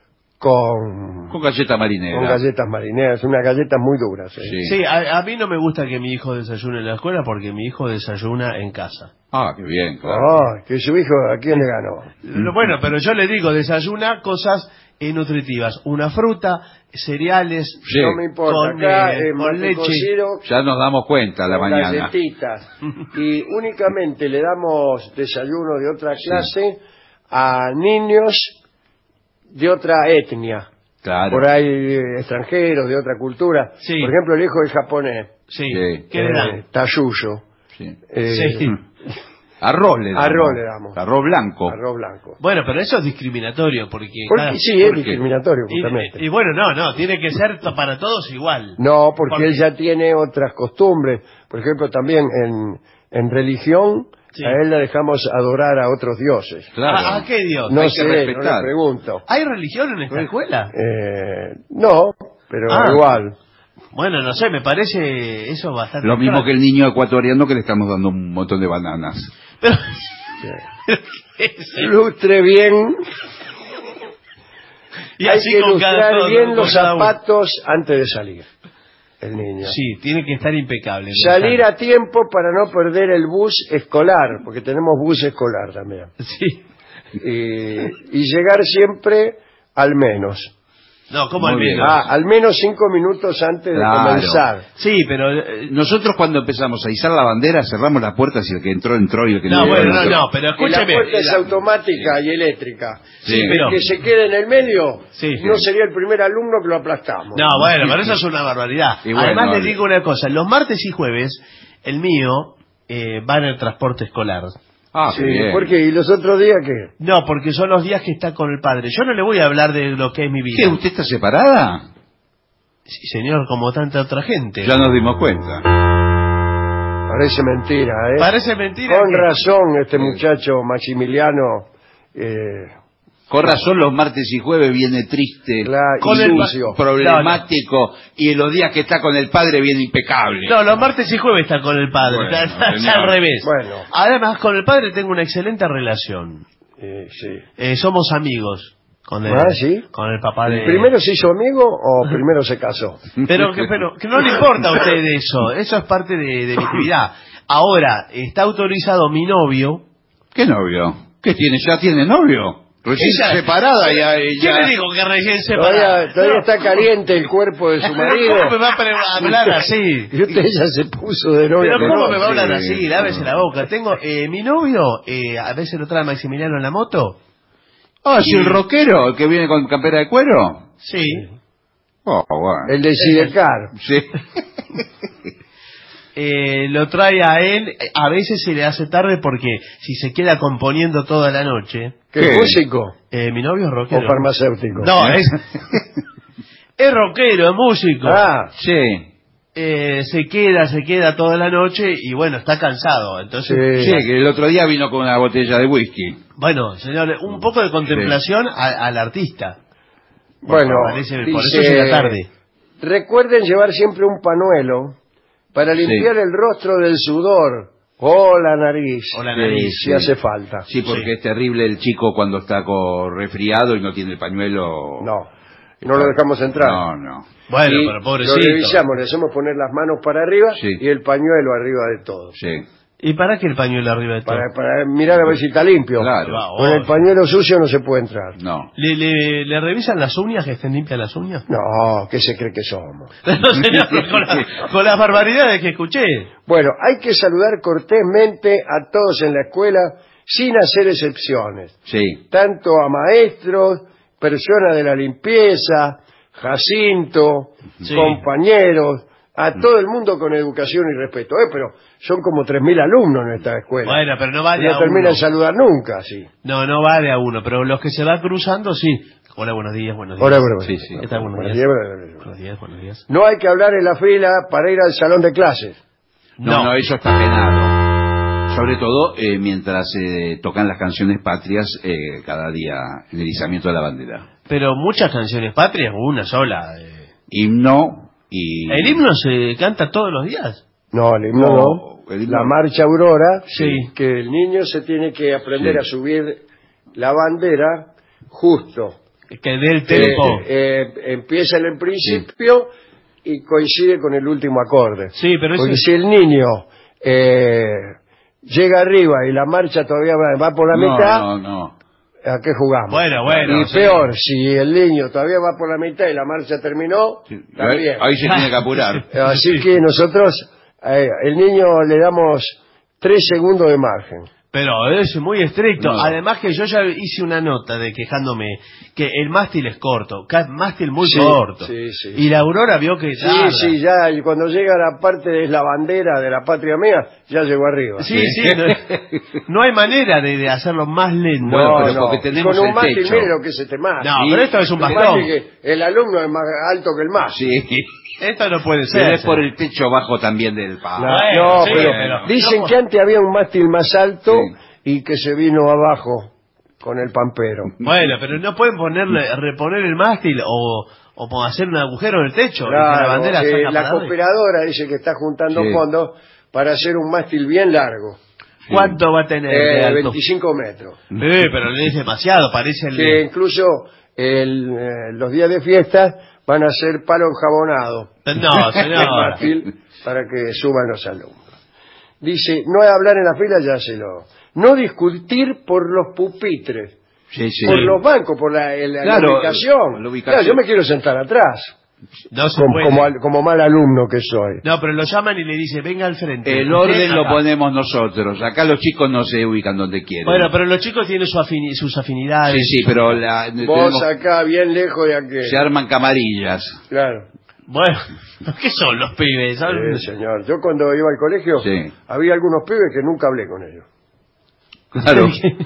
con, Con galleta marinera. con galletas marineras, unas galletas muy duras. ¿eh? Sí. Sí, a, a mí no me gusta que mi hijo desayune en la escuela porque mi hijo desayuna en casa. Ah, qué bien, claro. Ah, que su hijo, ¿a quién le ganó? Lo- Bueno, pero yo le digo, desayuna cosas eh, nutritivas. Una fruta, cereales, Sí. No me importa, Con, acá eh, eh, con maté leche. cocido Ya nos damos cuenta a la con mañana. galletitas. Y únicamente le damos desayuno de otra clase a niños de otra etnia. Claro. Por ahí eh, extranjeros, de otra cultura. Sí. Por ejemplo, el hijo es japonés. Sí. Sí. ¿Qué le dan? eh, Tayuyo. Sí. Eh, Sí. Arroz le damos. Arroz le damos. Arroz blanco. Arroz blanco. Bueno, pero eso es discriminatorio porque... Porque cada- sí, es ¿por qué? discriminatorio, y, justamente. y bueno, no, no, tiene que ser to- para todos igual. No, porque Porque- él ya tiene otras costumbres. Por ejemplo, también en, en religión, Sí. a él le dejamos adorar a otros dioses. Claro. ¿A, a qué Dios? No hay que sé, no le respetar. pregunto. ¿Hay religión en esta escuela? Eh, no, pero Ah. igual. Bueno, no sé, me parece eso bastante... Lo mismo extraño. que el niño ecuatoriano que le estamos dando un montón de bananas. Pero... Lustre bien, y hay así que con cada ilustrar todo, bien con los cada uno. zapatos antes de salir. El niño. Sí, tiene que estar impecable. Salir a tiempo para no perder el bus escolar, porque tenemos bus escolar también. Sí. y, y llegar siempre al menos. No, ¿cómo Muy al bien. menos? Ah, al menos cinco minutos antes Claro. de comenzar. Sí, pero... eh, Nosotros cuando empezamos a izar la bandera cerramos las puertas y el que entró, entró y el que No, no, bueno, no, entró. no, pero Y la escúcheme. puerta es la- automática y eléctrica. Sí, El pero- que se quede en el medio Sí, no sí. sería el primer alumno que lo aplastamos. No, bueno, pero eso es una barbaridad. Y bueno, Además, vale. les digo una cosa. Los martes y jueves, el mío eh, va en el transporte escolar. Ah, Sí, qué bien. ¿por qué? ¿Y los otros días qué? No, porque son los días que está con el padre. Yo no le voy a hablar de lo que es mi vida. ¿Qué? ¿Usted está separada? Sí, señor, como tanta otra gente. Ya nos dimos cuenta. Parece mentira, ¿eh? Parece mentira. Con que- razón este muchacho Maximiliano, eh, Con razón los martes y jueves viene triste, Claro, con y el sucio. problemático, y los días que está con el padre viene impecable. No, los martes y jueves está con el padre. Bueno, está, está señor. al revés. Bueno. Además, con el padre tengo una excelente relación. eh, sí. Eh, somos amigos. Con el, Ah, ¿sí? con el papá de... ¿Primero se hizo amigo o primero se casó? Pero que, pero que no le importa a usted eso. Eso es parte de, de mi actividad. Ahora, está autorizado mi novio. ¿Qué novio? ¿Qué tiene? ¿Ya tiene novio? Recién Ella- separada ya... ¿Quién ya... le dijo que recién separada? Todavía, todavía No. está caliente el cuerpo de su marido. ¿Cómo me va a pre- a hablar así? Y usted ya se puso de novia. Pero con ¿cómo otro. me va a hablar Sí, así? Lávese la boca. Tengo, eh, mi novio, eh, a veces lo trae Maximiliano en la moto. Ah, ¿sí el rockero, el que viene con campera de cuero? Sí. Oh, bueno. El de Sidecar. Sí. Eh, lo trae a él, eh, a veces se le hace tarde porque si se queda componiendo toda la noche. ¿Qué, ¿Qué? músico Eh, mi novio es o rockero. farmacéutico? No, es, es rockero, es músico. Ah, Sí. Eh, se queda, se queda toda la noche y bueno, está cansado. Entonces, Sí, que el otro día vino con una botella de whisky. bueno, señor, un poco de contemplación a- al artista. bueno, Parece- por dice, eso llega tarde. recuerden llevar siempre un panuelo para limpiar el rostro del sudor o la nariz, O la Sí, nariz. si hace falta. Sí, porque Sí. es terrible el chico cuando está con resfriado y no tiene el pañuelo. No, no lo dejamos entrar. No, no. Bueno, Y pero pobrecito. lo revisamos, le hacemos poner las manos para arriba Sí. y el pañuelo arriba de todo. Sí. ¿Y para qué el pañuelo arriba de todo? Para, para mirar a ver si está limpio. Claro. Va, Con el oh. pañuelo sucio no se puede entrar. No. ¿Le, le, le revisan las uñas, que estén limpias las uñas? No, ¿qué se cree que somos? No, señor, con, la- con las barbaridades que escuché. Bueno, hay que saludar cortésmente a todos en la escuela sin hacer excepciones. Sí. Tanto a maestros, personas de la limpieza, Jacinto, Sí. compañeros, a todo el mundo con educación y respeto. Eh, pero son como tres mil alumnos en esta escuela. Bueno, pero no vale no a terminan uno. de saludar nunca, sí. No, no vale a uno, pero los que se van cruzando, sí. Hola, buenos días, buenos días. Ahora, bueno, Sí, sí. ¿Qué tal? Buenos Buenos días. días, buenos días. Buenos días, buenos días. No hay que hablar en la fila para ir al salón de clases. No, No. no, eso está penado. Sobre todo eh, mientras eh, tocan las canciones patrias eh, cada día en el izamiento de la bandera. Pero muchas canciones patrias, una sola. eh. Himno y... ¿El himno se canta todos los días? No, el himno No, no. el himno- La marcha Aurora, Sí. que el niño se tiene que aprender Sí. a subir la bandera justo. Que dé el Eh, tempo. eh, empieza en el principio y coincide con el último acorde. Sí, pero eso Porque es- si el niño eh, llega arriba y la marcha todavía va, va por la no, mitad, no, no. ¿a qué jugamos? Bueno, bueno. Y sí. peor, si el niño todavía va por la mitad y la marcha terminó, Sí, ahí, también. ahí se tiene que apurar. Así que nosotros, eh, el niño le damos tres segundos de margen. Pero es muy estricto. No. Además que yo ya hice una nota de quejándome que el mástil es corto, ca- mástil muy Sí, corto. sí, sí. Y la Aurora vio que Sí, tarda. sí, ya y cuando llega la parte de la bandera de la patria mía, ya llegó arriba. Sí, sí, no, no hay manera de, de hacerlo más lento. Bueno, No, pero no. porque tenemos Con un el mástil, techo. mire lo que es este mástil. No, pero esto es un Este bastón. mástil que el alumno es más alto que el mástil. Sí. Esto no puede ser. Pero es por el techo bajo también del No, palo. Bueno, no, sí, pero, pero- dicen no. que antes había un mástil más alto Sí. y que se vino abajo con el pampero. Bueno, pero no pueden ponerle, reponer el mástil o, o hacer un agujero en el techo. y que la Claro, bandera eh, salga la para arriba. cooperadora dice que está juntando Sí. fondos para hacer un mástil bien largo, ¿Cuánto va a tener de eh, alto? veinticinco metros. Eh, pero no es demasiado, parece el... Que incluso el, eh, los días de fiesta van a ser palo enjabonado. No, señor. El mástil para que suban los alumnos. Dice, no hablar en la fila, ya se lo... No discutir por los pupitres. Sí, sí. Por los bancos, por la, la, Claro, la ubicación. la ubicación. Claro, yo me quiero sentar atrás. No se como, puede. como, al- como mal alumno que soy. No, pero lo llaman y le dice, venga al frente. El Usted orden lo acá. ponemos nosotros. Acá los chicos no se ubican donde quieren. Bueno, pero los chicos tienen su afini- sus afinidades. Sí, sí, pero la, Vos tenemos- acá, bien lejos de aquel. se arman camarillas. Claro. Bueno, ¿qué son los pibes? ¿Saben? Sí, señor. Yo cuando iba al colegio, Sí. había algunos pibes que nunca hablé con ellos. Claro.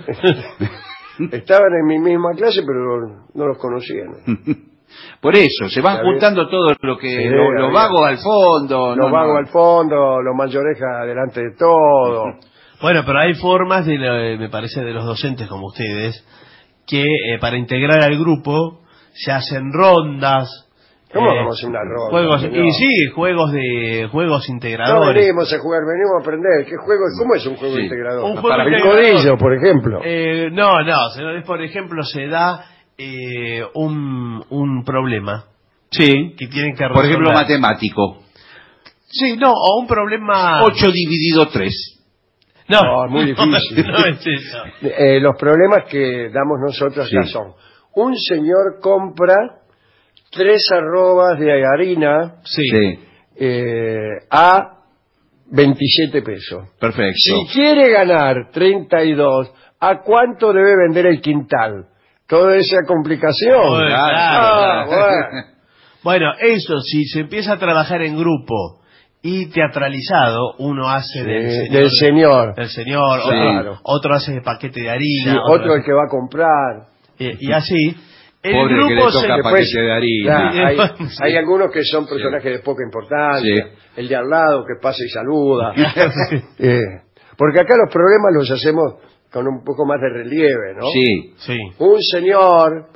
Estaban en mi misma clase, pero no los conocía. ¿no? Por eso, se van Había- juntando todo lo que... Sí, lo- los había- vagos al fondo. Los no, vagos no. al fondo, los mayorejas delante de todo. Bueno, pero hay formas, de la- me parece, de los docentes como ustedes, que eh, para integrar al grupo se hacen rondas. ¿Cómo eh, vamos a hacer una ronda, Juegos, señor? y sí, juegos de juegos No integradores. venimos a jugar, venimos a aprender. ¿Qué juego es? ¿Cómo es un juego Sí. integrador? Un juego Para el integrador. codillo, por ejemplo. Eh, no, no, se- por ejemplo, se da eh, un, un problema Sí. que tienen que resolver. Por ejemplo, matemático. Sí, no, o un problema... ocho dividido tres. No, No, es muy difícil. No, es eso. Eh, los problemas que damos nosotros acá Sí. son: un señor compra tres arrobas de harina Sí. Sí. eh, a veintisiete pesos. Perfecto. Si quiere ganar treinta y dos, ¿a cuánto debe vender el quintal? Toda esa complicación. Oh, claro, Ah, claro. bueno. Bueno, eso, si se empieza a trabajar en grupo y teatralizado, uno hace Sí, del señor. del señor. del señor, Sí. otro, Claro. otro hace de paquete de Sí, harina. otro el que va a comprar. y, y así. El Pobre que grupo le toca se... paquete de harina. Claro, hay, Sí. hay algunos que son personajes de poca importancia. Sí. El de al lado que pasa y saluda. Eh, porque acá los problemas los hacemos con un poco más de relieve, ¿no? Sí. Sí. Un señor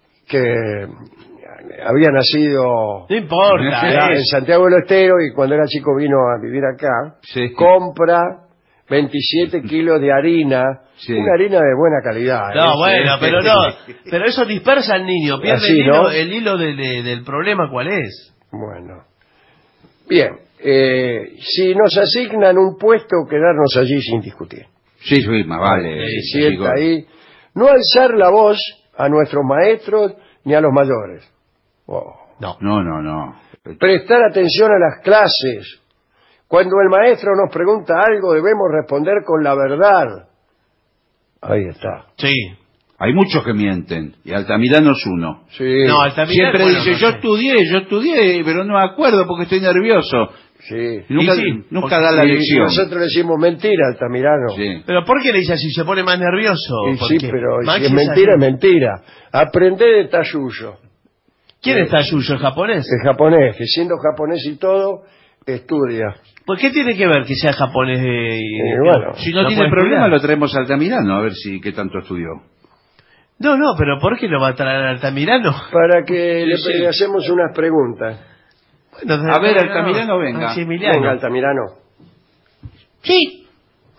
que había nacido No importa. era en es- Santiago del Estero y cuando era chico vino a vivir acá, Sí. compra veintisiete kilos de harina, Sí. una harina de buena calidad. ¿eh? No, bueno, pero no. Pero eso dispersa al niño, pierde Así, el hilo, ¿no? el hilo de- de- del problema, ¿cuál es? Bueno. Bien, eh, si nos asignan un puesto, quedarnos allí sin discutir. Sí, sí, más vale. Se sí, sienta chicos. ahí. No alzar la voz a nuestros maestros ni a los mayores. Oh. No. No, no, no. Prestar atención a las clases. Cuando el maestro nos pregunta algo, debemos responder con la verdad. Ahí está. Sí. Hay muchos que mienten, y Altamirano es uno. Sí. No, Altamirano, Siempre bueno, dice, no yo sé. estudié, yo estudié, pero no me acuerdo porque estoy nervioso. Sí. Y nunca Y sí, nunca porque- da la Y lección. nosotros le decimos mentira, Altamirano. Sí. Pero ¿por qué le dice así? ¿Se pone más nervioso? Y Porque sí, pero si Maxi es es mentira, es así. mentira. Aprende de Tayuyo, ¿Quién está Yuyo, el japonés? el japonés, que siendo japonés y todo, estudia. ¿Por qué tiene que ver que sea japonés? De, Eh, bueno, Si no, no tiene puede problema, estudiar? lo traemos a Altamirano, a ver si qué tanto estudió. No, no, pero ¿por qué lo va a traer Altamirano? Para que le, Sí. le hacemos unas preguntas. Bueno, A ver, Altamirano, venga. Maximiliano. Venga, Altamirano. Sí.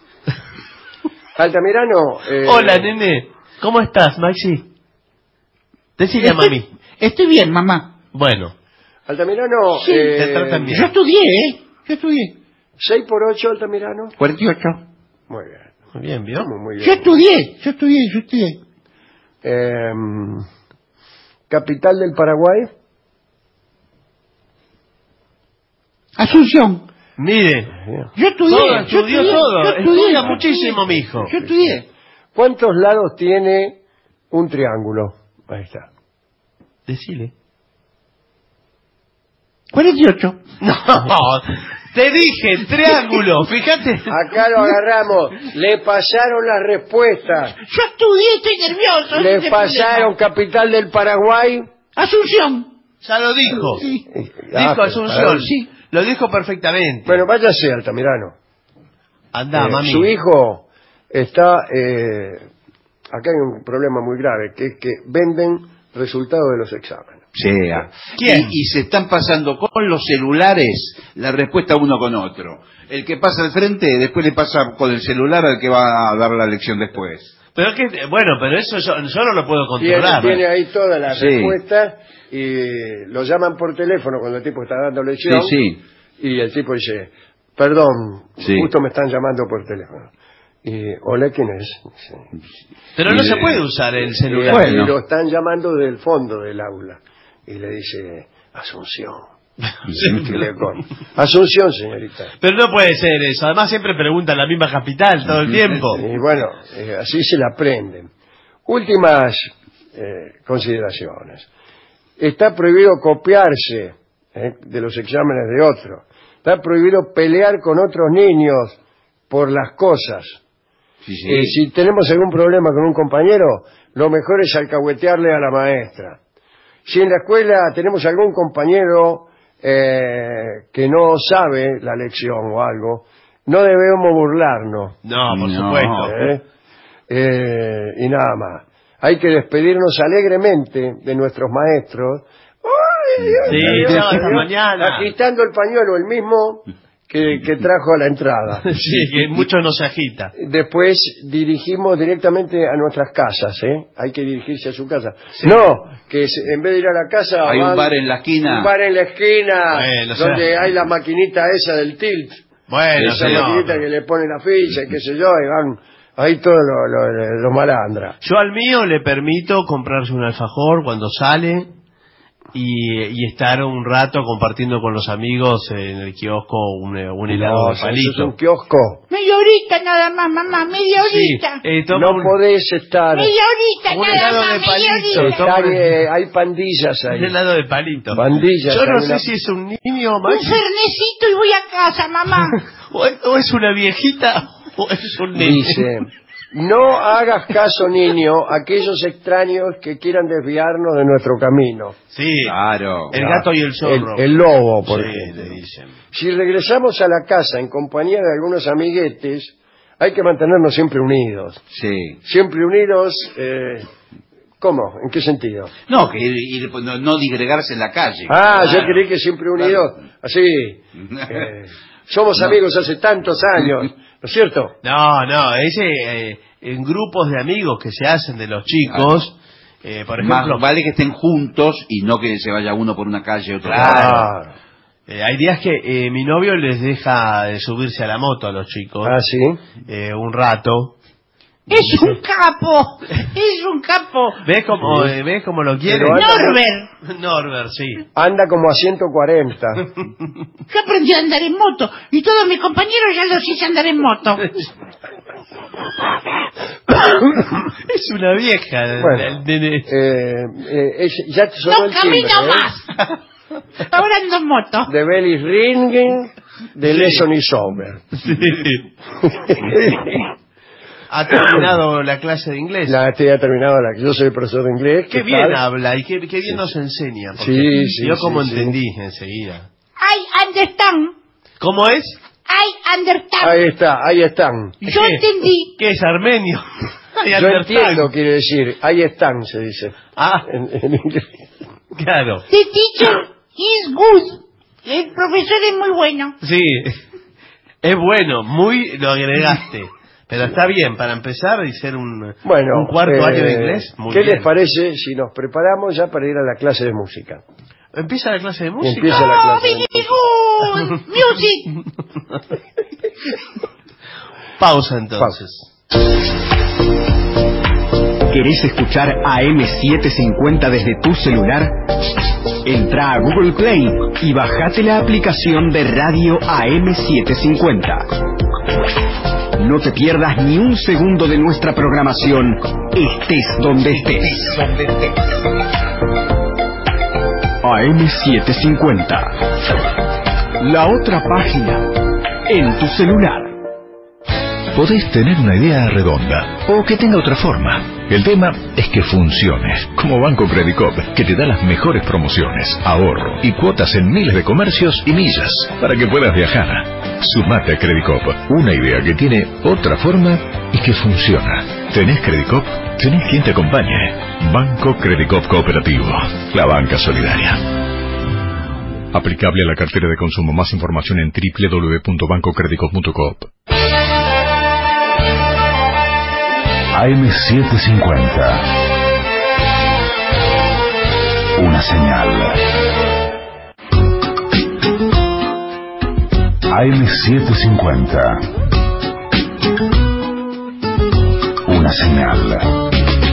Altamirano. eh, Hola, nene. ¿Cómo estás, Maxi? Decile a mami. Estoy bien, mamá. Bueno. Altamirano. Sí, eh, te tratan bien. Yo estudié, ¿eh? Yo estudié. seis por ocho, Altamirano. cuarenta y ocho. Muy bien. Muy bien, ¿vio? Muy, muy Yo bien. estudié, yo estudié, yo estudié. Eh, capital del Paraguay. Asunción. Mire. Yo estudié. Todo, yo estudió estudié, todo. yo estudié, Estudia yo muchísimo, estudié. mijo. Yo estudié. ¿Cuántos lados tiene un triángulo? Ahí está. Decile. cuarenta y ocho. No, te dije, triángulo, fíjate. Acá lo agarramos. Le pasaron las respuestas. Yo estudié, estoy nervioso. Le ese pasaron problema. capital del Paraguay. Asunción. Ya lo dijo. Sí. Ah, Dijo pero Asunción. para- Sí. Lo dijo perfectamente. Bueno, váyase, Altamirano. Anda, Eh, mami. Su hijo está... eh, acá hay un problema muy grave, que es que venden resultados de los exámenes. Sí, ah. ¿Quién? Y, y se están pasando con los celulares la respuesta uno con otro. El que pasa al frente, después le pasa con el celular al que va a dar la lección después. Pero que, bueno, pero eso yo, yo no lo puedo Tiene, controlar. tiene ahí todas las Sí. respuestas y lo llaman por teléfono cuando el tipo está dando lección. Sí, sí. Y el tipo dice, perdón, Sí. justo me están llamando por teléfono. Y, hola, ¿quién es? Sí. Pero no Y se le- puede usar el Y, celular. Bueno. y lo están llamando del fondo del aula. Y le dice, Asunción. Y le con- Asunción, señorita. Pero no puede ser eso. Además siempre preguntan la misma capital todo el tiempo. Y bueno, eh, así se la aprenden. Últimas eh, consideraciones. Está prohibido copiarse eh, de los exámenes de otros. Está prohibido pelear con otros niños por las cosas. Sí, sí. Eh, si tenemos algún problema con un compañero, lo mejor es alcahuetearle a la maestra. Si en la escuela tenemos algún compañero eh, que no sabe la lección o algo, no debemos burlarnos. No, por No. supuesto. ¿eh? Eh, y nada más. Hay que despedirnos alegremente de nuestros maestros. ¡Ay, Sí, ay, chao, ay, hasta ay! mañana. Agitando el pañuelo, el mismo que, que trajo a la entrada. Sí, que mucho no se agita. Después dirigimos directamente a nuestras casas, ¿eh? Hay que dirigirse a su casa. No, que se- en vez de ir a la casa... Hay van- un bar en la esquina. Un bar en la esquina, Bueno, o sea- donde hay la maquinita esa del tilt. Bueno, esa señor. maquinita que le pone la ficha y qué sé yo, y van ahí todos los lo, lo malandras. Yo al mío le permito comprarse un alfajor cuando sale y, y estar un rato compartiendo con los amigos en el kiosco un, un helado No, de eso es palito. un kiosco. Media horita nada más, mamá, media Sí, horita. eh, toma No un, podés estar... Media horita un nada helado más, de media palito. horita. Toma- Están, eh, hay pandillas un ahí. helado de palito. Pandillas. Yo no hay sé una- si es un niño, Un Maxi, fernecito y voy a casa, mamá. o, es, o es una viejita o es un niño. Dice, no hagas caso, niño, a aquellos extraños que quieran desviarnos de nuestro camino. Sí, Claro. el gato y el zorro. El, el lobo, por Sí, ejemplo. le dicen. Si regresamos a la casa en compañía de algunos amiguetes, hay que mantenernos siempre unidos. Sí. Siempre unidos, eh, ¿cómo? ¿En qué sentido? No, que ir- ir- no, no digregarse en la calle. Ah, yo Claro. creí que siempre unidos, así, eh, somos No. amigos hace tantos años, ¿no es cierto? No, no, ese eh, en grupos de amigos que se hacen de los chicos, eh, por Más ejemplo, vale que estén juntos y no que se vaya uno por una calle y otro por Claro. otra. eh, hay días que eh, mi novio les deja de subirse a la moto a los chicos Ah, sí. eh, un rato. Es un capo, es un capo. ¿Ves cómo, eh, ¿ves cómo lo quiere? Pero anda- Norbert, Norbert, sí. Anda como a ciento cuarenta. yo aprendí a andar en moto y todos mis compañeros ya los hice andar en moto. Es una vieja. el- Bueno, el nene. eh, eh, es- ya te sonó No el timbre, camino ¿eh? más. Ahora ando en moto. De Belly Ringen, de Sí. Lesson is over. Ha terminado la clase de inglés. La este ya ha terminado, la, yo soy profesor de inglés. Qué ¿qué bien tal? habla y qué, qué bien nos enseña. porque Sí, sí, Yo sí, como sí. entendí enseguida. I understand, ¿Cómo es? I understand. Ahí está, ahí están. Yo ¿Qué? entendí. ¿Qué es armenio? I Yo understand. entiendo, quiere decir, ahí están, se dice. Ah, En, en inglés. claro. The teacher is good. El profesor es muy bueno. Sí. Es bueno, muy lo agregaste. Pero está bien, para empezar y ser un, Bueno, un cuarto eh, año de inglés. Muy ¿qué bien. les parece si nos preparamos ya para ir a la clase de música? ¿Empieza la clase de música? Empieza la Oh, clase de very música. good. Music. Pausa entonces. ¿Querés escuchar A M setecientos cincuenta desde tu celular? Entra a Google Play y bajate la aplicación de Radio A M setecientos cincuenta. No te pierdas ni un segundo de nuestra programación, estés donde estés. A M setecientos cincuenta. La otra página en tu celular. Podés tener una idea redonda o que tenga otra forma. El tema es que funcione, como Banco Credicop, que te da las mejores promociones, ahorro y cuotas en miles de comercios y millas para que puedas viajar. Sumate a Credicop, una idea que tiene otra forma y que funciona. ¿Tenés Credicop? Tenés quien te acompañe. Banco Credicop Cooperativo, la banca solidaria. Aplicable a la cartera de consumo. Más información en doble u doble u doble u punto banco credicop punto coop. A M setecientos cincuenta. Una señal. A M setecientos cincuenta. una señal.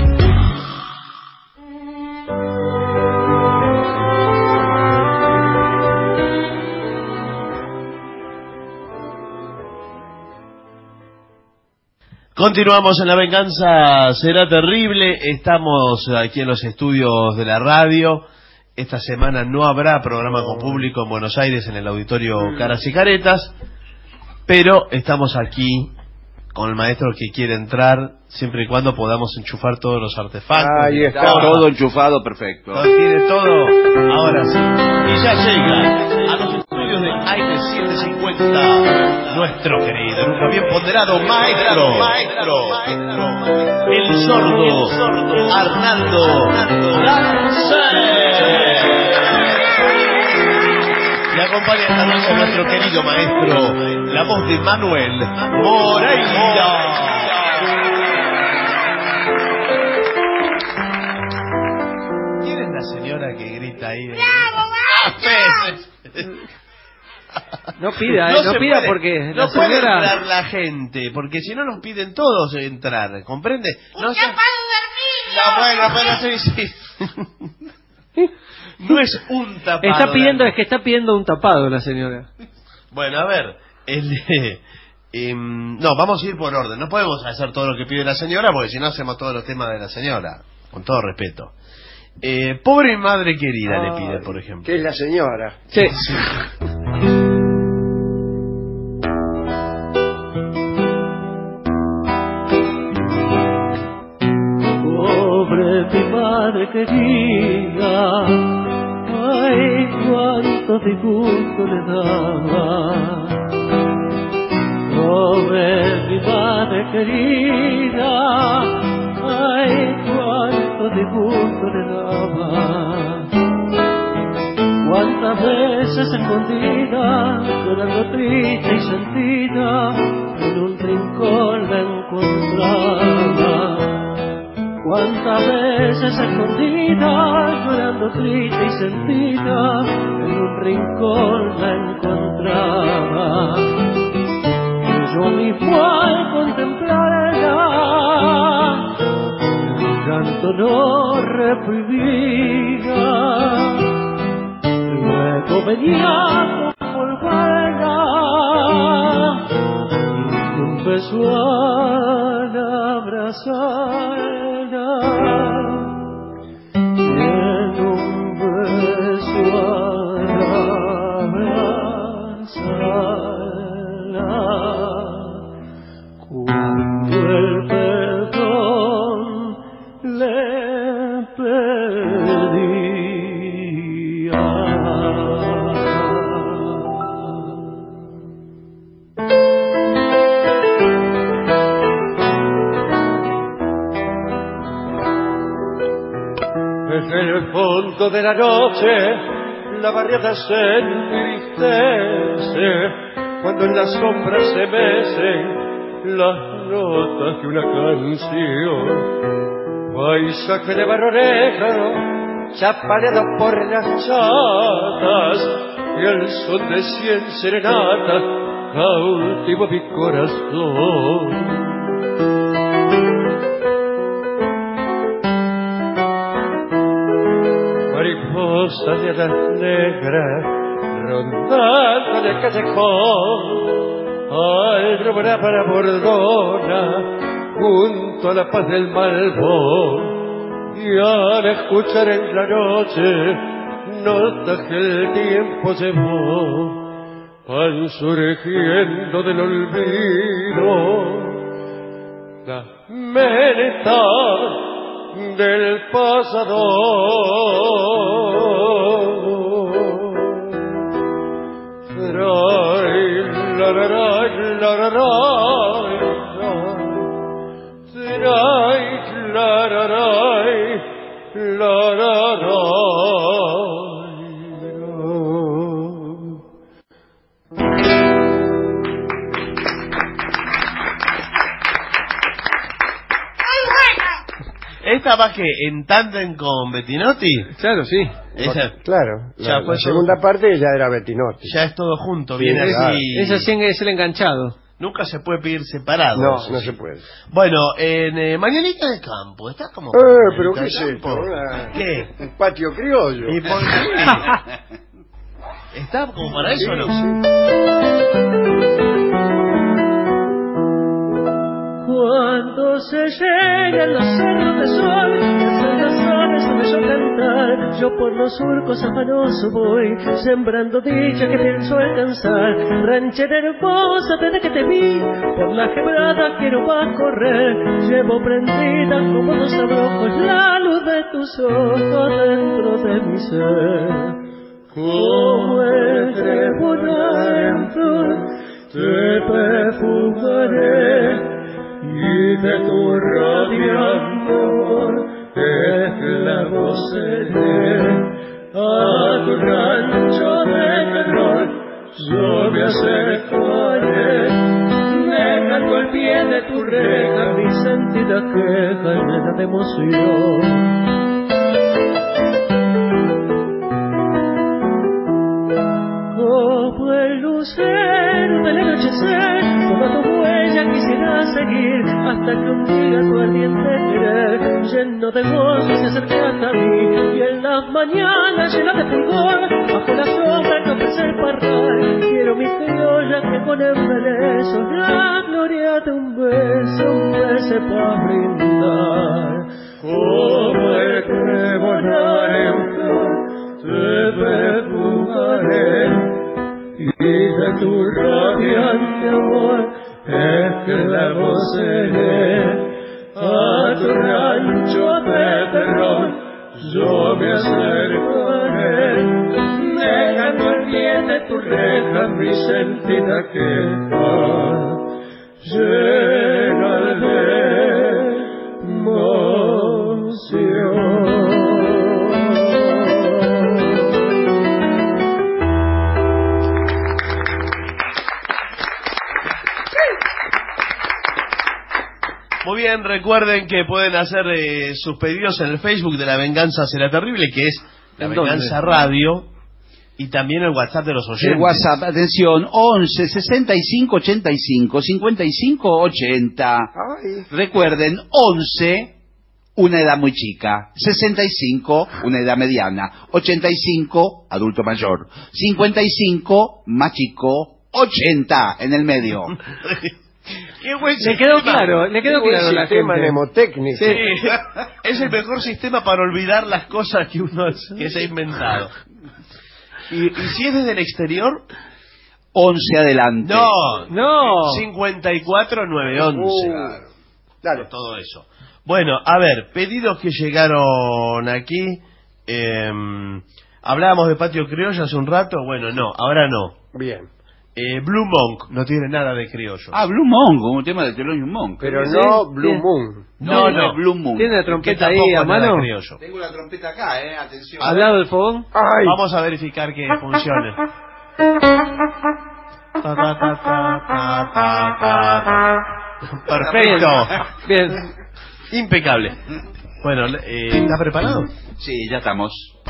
Continuamos en La Venganza Será Terrible. Estamos aquí en los estudios de la radio. Esta semana no habrá programa con público en Buenos Aires en el auditorio Caras y Caretas, pero estamos aquí con el maestro que quiere entrar siempre y cuando podamos enchufar todos los artefactos. Ahí está, todo, todo enchufado, perfecto. Tiene todo, ahora sí. Y ya llega a los estudios de A M setecientos cincuenta nuestro querido, nunca bien ponderado maestro, maestro, el sordo Arnaldo Lancer. Le acompaña esta noche nuestro querido maestro, la voz de Manuel Moreira. ¿Quién es la señora que grita ahí? ¡Bravo, maestro! No pida, eh, no, no pida puede, porque no la puede señora... entrar la gente, porque si no nos piden todos entrar, ¿comprende? ¡Un no tapado se... de No, bueno, pero sí, sí. No es un tapado. Está pidiendo, la... es que está pidiendo un tapado la señora. Bueno, a ver, el, eh, eh, no, vamos a ir por orden. No podemos hacer todo lo que pide la señora, porque si no hacemos todos los temas de la señora, con todo respeto. Eh, pobre madre querida, Ay, le pide, por ejemplo. Que es la señora. Sí. Sí. Pobre mi madre querida, ay, cuánto disgusto le daba. Pobre mi madre querida, ay, cuánto disgusto le daba. Cuántas veces escondida, llorando triste y sentida, en un rincón la encontraba. Cuántas veces escondida, llorando triste y sentida, en un rincón la encontraba. Yo mismo al contemplarla, el llanto no reprimía. Luego venía a conformarla y un beso al abrazarla. En un beso al abrazarla, cuando el perdón le pedía. Desde el fondo de la noche la barriada se entristece cuando en las sombras se mecen las notas de una canción. Paisaje de barro negro chapaleado por las chatas y el son de cien serenatas cautivo mi corazón. Mariposas de alas negras rondando en el callejón, alumbrada para bordona junto a la paz del Malbón. Y al escuchar en la noche notas que el tiempo llevó, van surgiendo del olvido la meta del pasado. Trai, la, la, la, la, la, la, trai, la, la, la, la, la, la. ¿Esta va que en tándem con Bettinotti? Claro, sí. Esa, claro, la, ya la segunda parte ya era Bettinotti. Ya es todo junto, Sí, viene claro. así. Ese sí es el enganchado. Nunca se puede pedir separado. No, eso no sí. se puede. Bueno, en eh, Mañanita de Campo, está como... Eh, pero ¿qué Mañanita es de esto? Campo. Una- ¿Qué? Un patio criollo. ¿Y por qué? ¿Está como para eso o no? Cuando se llegan los cerros de sol, las aves me oyó cantar, yo por los surcos afanoso voy, sembrando dicha que pienso alcanzar. Ranchera hermosa, desde que te vi, por la quebrada quiero pa' correr, llevo prendida como dos abrojos la luz de tus ojos dentro de mi ser. Como entre volar en flor, te perfumaré, y de tu radiante amor esclavo seré. A tu rancho de terror yo me acercaré, dejando al pie de tu reja mi sentida queja llena de emoción. Como el lucero del anochecer, toda tu huella quisiera seguir, hasta que un día tu ardiente querer, lleno de gozo, se acercaste a mí, y en las mañanas llenas de fulgor, bajo la sombra que ofrece el parral, quiero mi criolla que con embeleso la gloria de un beso, un beso para brindar. Como el trébol en flor, te perfumaré, y de tu radiante amor esclavo seré. A tu rancho de terror yo me acercaré, dejando al pie de tu reja mi sentida queja llena de emoción. Muy bien, recuerden que pueden hacer eh, sus pedidos en el Facebook de La Venganza Será Terrible, que es La Venganza Radio, y también el WhatsApp de los oyentes. El WhatsApp, atención, once sesenta y cinco ochenta y cinco cincuenta y cinco ochenta. Ay. Recuerden, once, una edad muy chica, sesenta y cinco, una edad mediana, ochenta y cinco, adulto mayor, cincuenta y cinco, más chico, ochenta en el medio. Qué buen Le quedó claro, le quedó Qué buen claro a la sistema gente. mnemotécnico. Sí, es el mejor sistema para olvidar las cosas que uno que se ha inventado. ¿Y, y si es desde el exterior? once adelante. No, No. cincuenta y cuatro nueve once. Uh, dale. Todo eso. Bueno, a ver, pedidos que llegaron aquí. Eh, hablábamos de Patio Criollo hace un rato. Bueno, no, ahora no. Bien. Eh, Blue Monk no tiene nada de criollo. Ah, Blue Monk, un tema de Thelonious Monk. Pero Sí, no Blue bien. Moon. No, no, no. Blue Moon. ¿Tiene la Que trompeta ahí tampoco a es nada mano? criollo. Tengo la trompeta acá, eh, atención. ¿Al lado del fogón? Ay. Vamos a verificar que funcione. Ta, ta, ta, ta, ta, ta, ta. Perfecto. Bien. Impecable. Bueno, eh, ¿está preparado? Sí, ya estamos.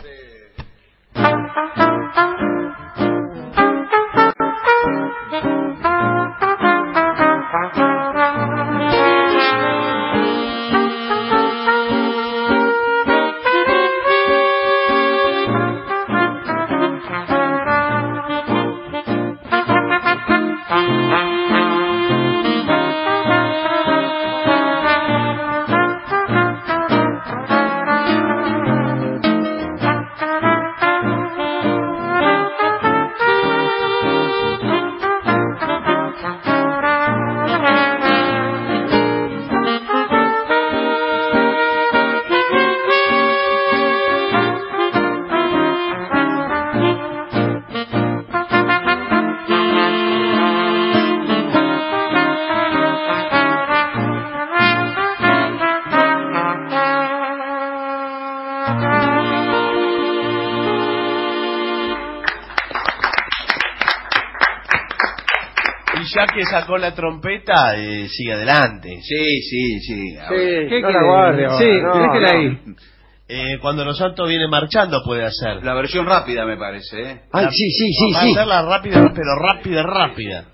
Ya que sacó la trompeta, eh, sigue adelante. Sí, sí, sí. Sí, ¿Qué no quiere? la guarde ahora, Sí, no, déjela no. ahí. Eh, cuando los santos vienen marchando puede hacer. La versión rápida me parece, ¿eh? Ay, sí, sí, sí, Va a sí. hacerla rápida, pero rápida, rápida.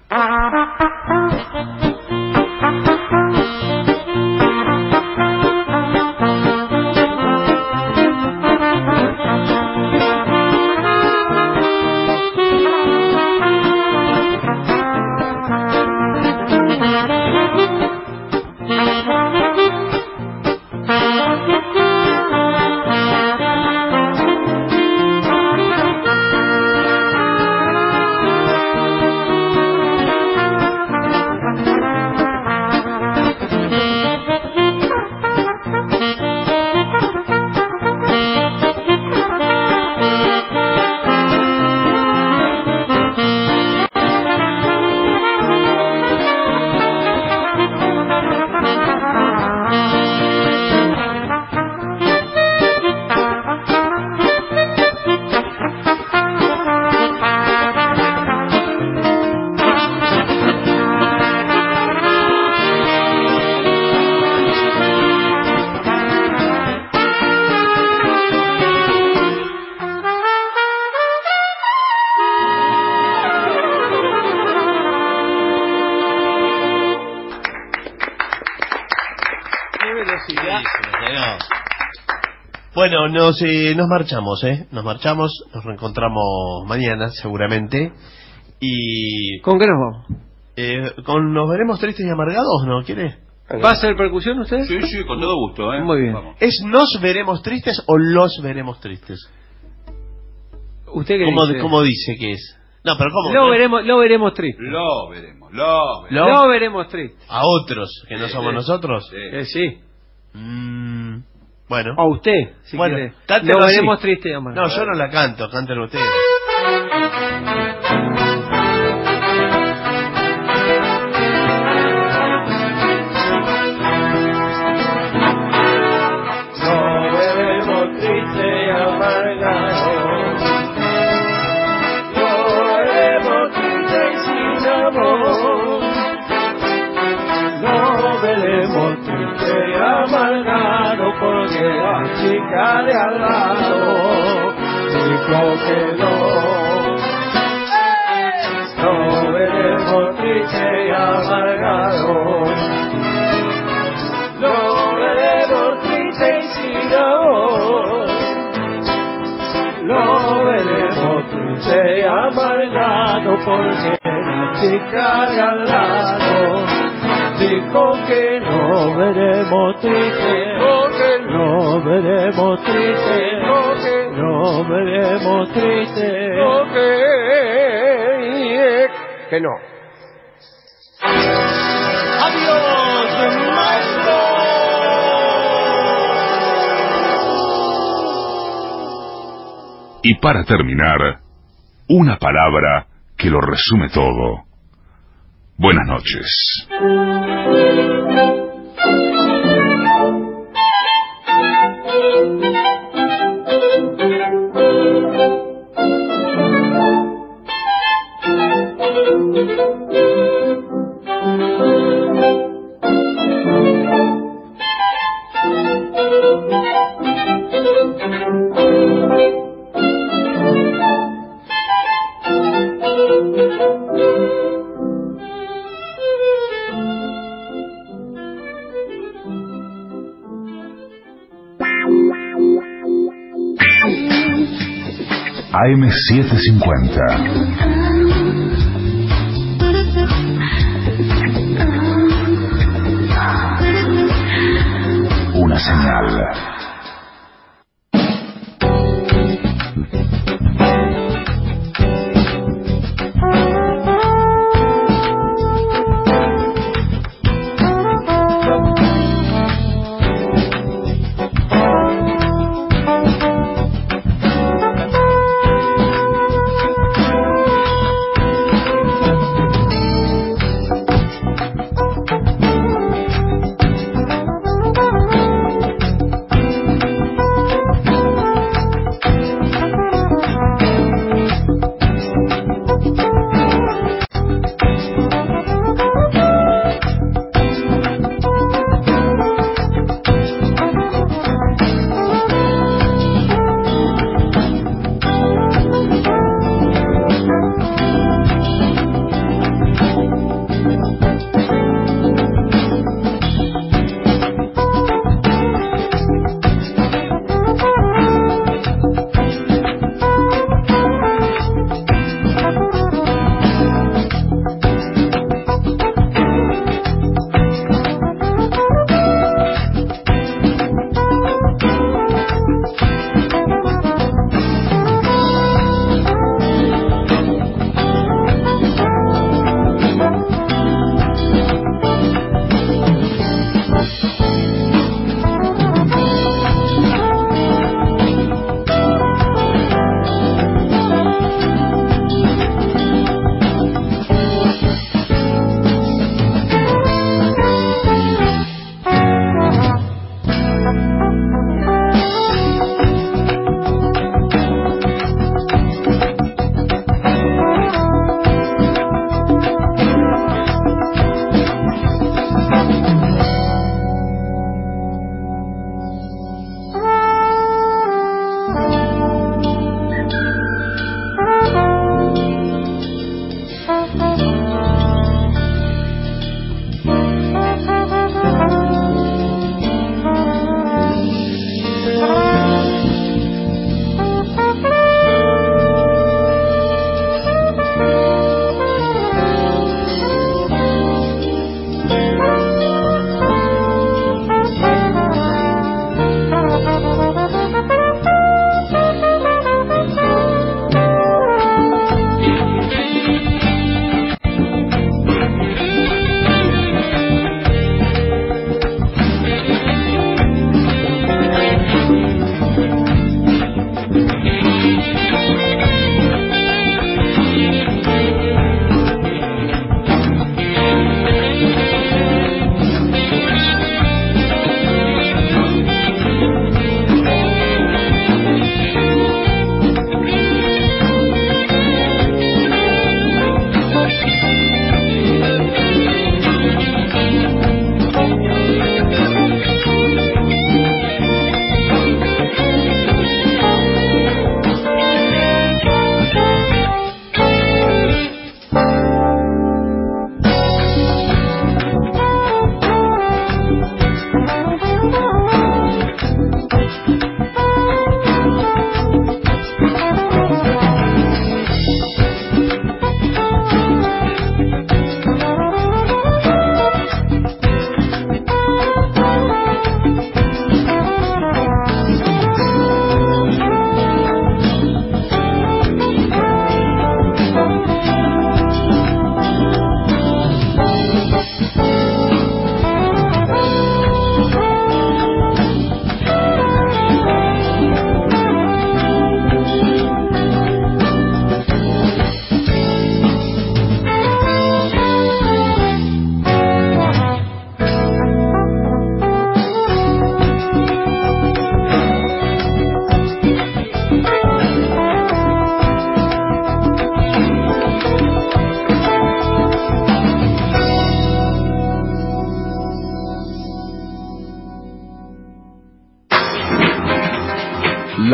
Bueno, nos, eh, nos marchamos, ¿eh? Nos marchamos, nos reencontramos mañana, seguramente. Y... ¿Con qué nos vamos? Eh, con ¿Nos veremos tristes y amargados, no? ¿Quiere? ¿Va a hacer percusión usted? Sí, sí, con todo gusto, ¿eh? Muy bien. Vamos. ¿Es nos veremos tristes o los veremos tristes? ¿Usted qué ¿Cómo, dice? ¿Cómo dice que es? No, pero ¿cómo? Lo ¿No? veremos, lo veremos triste. Lo veremos, lo veremos. Lo, veremos triste. ¿A otros que no Sí, somos sí. nosotros? Sí. Eh, sí. Mm, bueno. A usted, si bueno, quiere. cántelo Lo así. veremos triste, amor. No, yo no la canto, cántelo ustedes. No veremos triste y amargado, no veremos triste y sin amor, no veremos triste y amargado porque la chica de al lado dijo que no. No veremos triste y amargado, no veremos triste y sin amor, no veremos triste y amargado porque la chica de al lado dijo que no veremos triste, no veremos triste, no veremos triste, Que no. ¡Adiós, maestro! Y para terminar, una palabra que lo resume todo. Buenas noches. A M setecientos cincuenta. Una señal.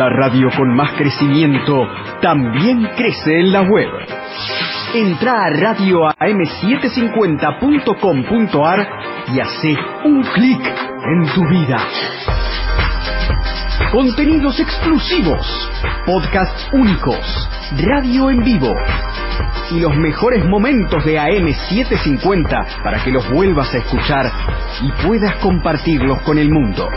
Una radio con más crecimiento también crece en la web. Entra a radio a m setecientos cincuenta punto com punto a r y hace un clic en tu vida. Contenidos exclusivos, podcasts únicos, radio en vivo y los mejores momentos de A M setecientos cincuenta para que los vuelvas a escuchar y puedas compartirlos con el mundo.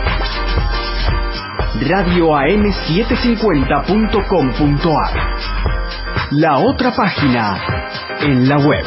radio a m setecientos cincuenta punto com punto a r, la otra página en la web.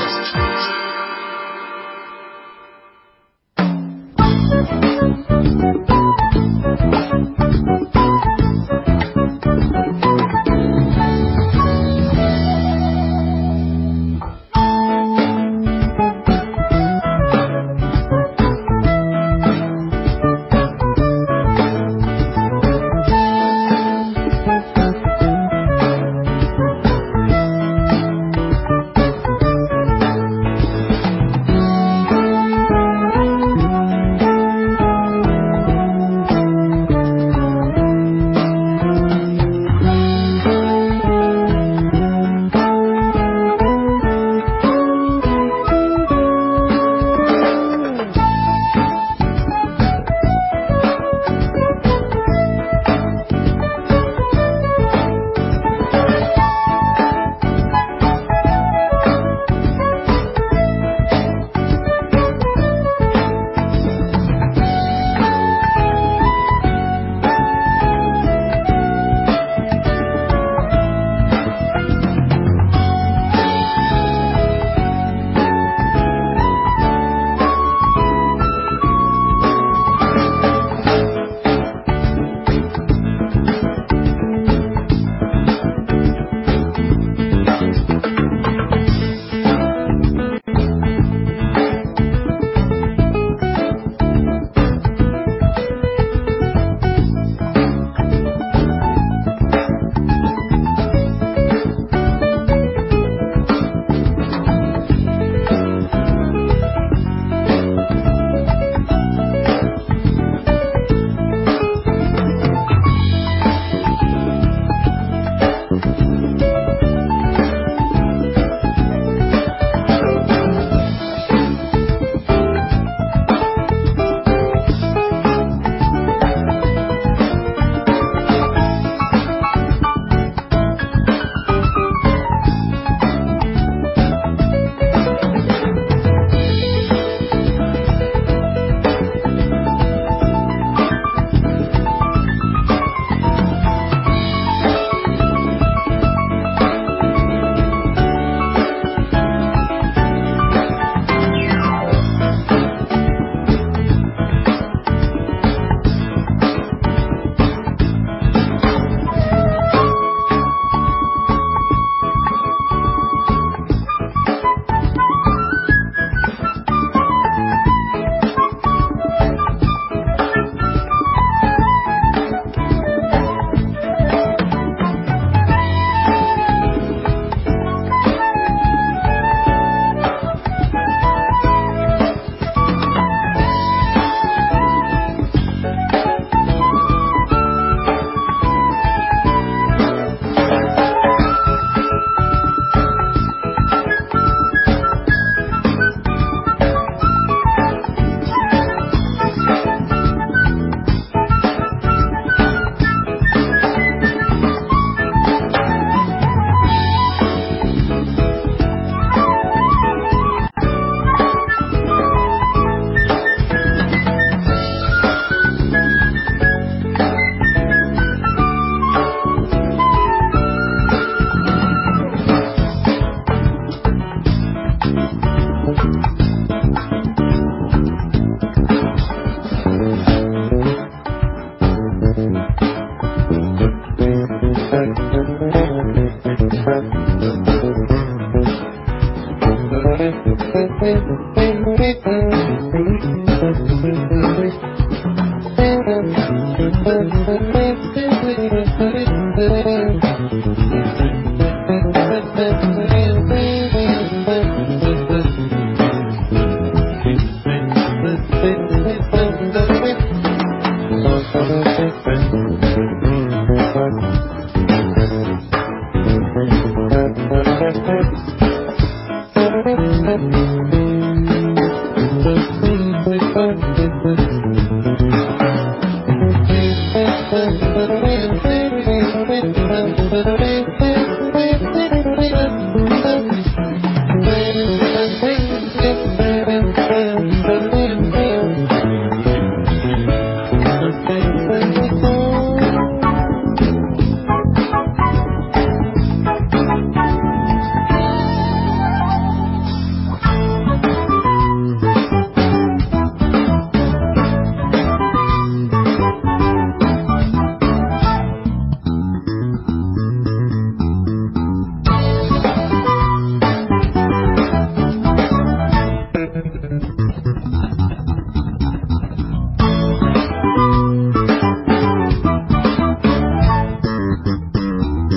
Thank you.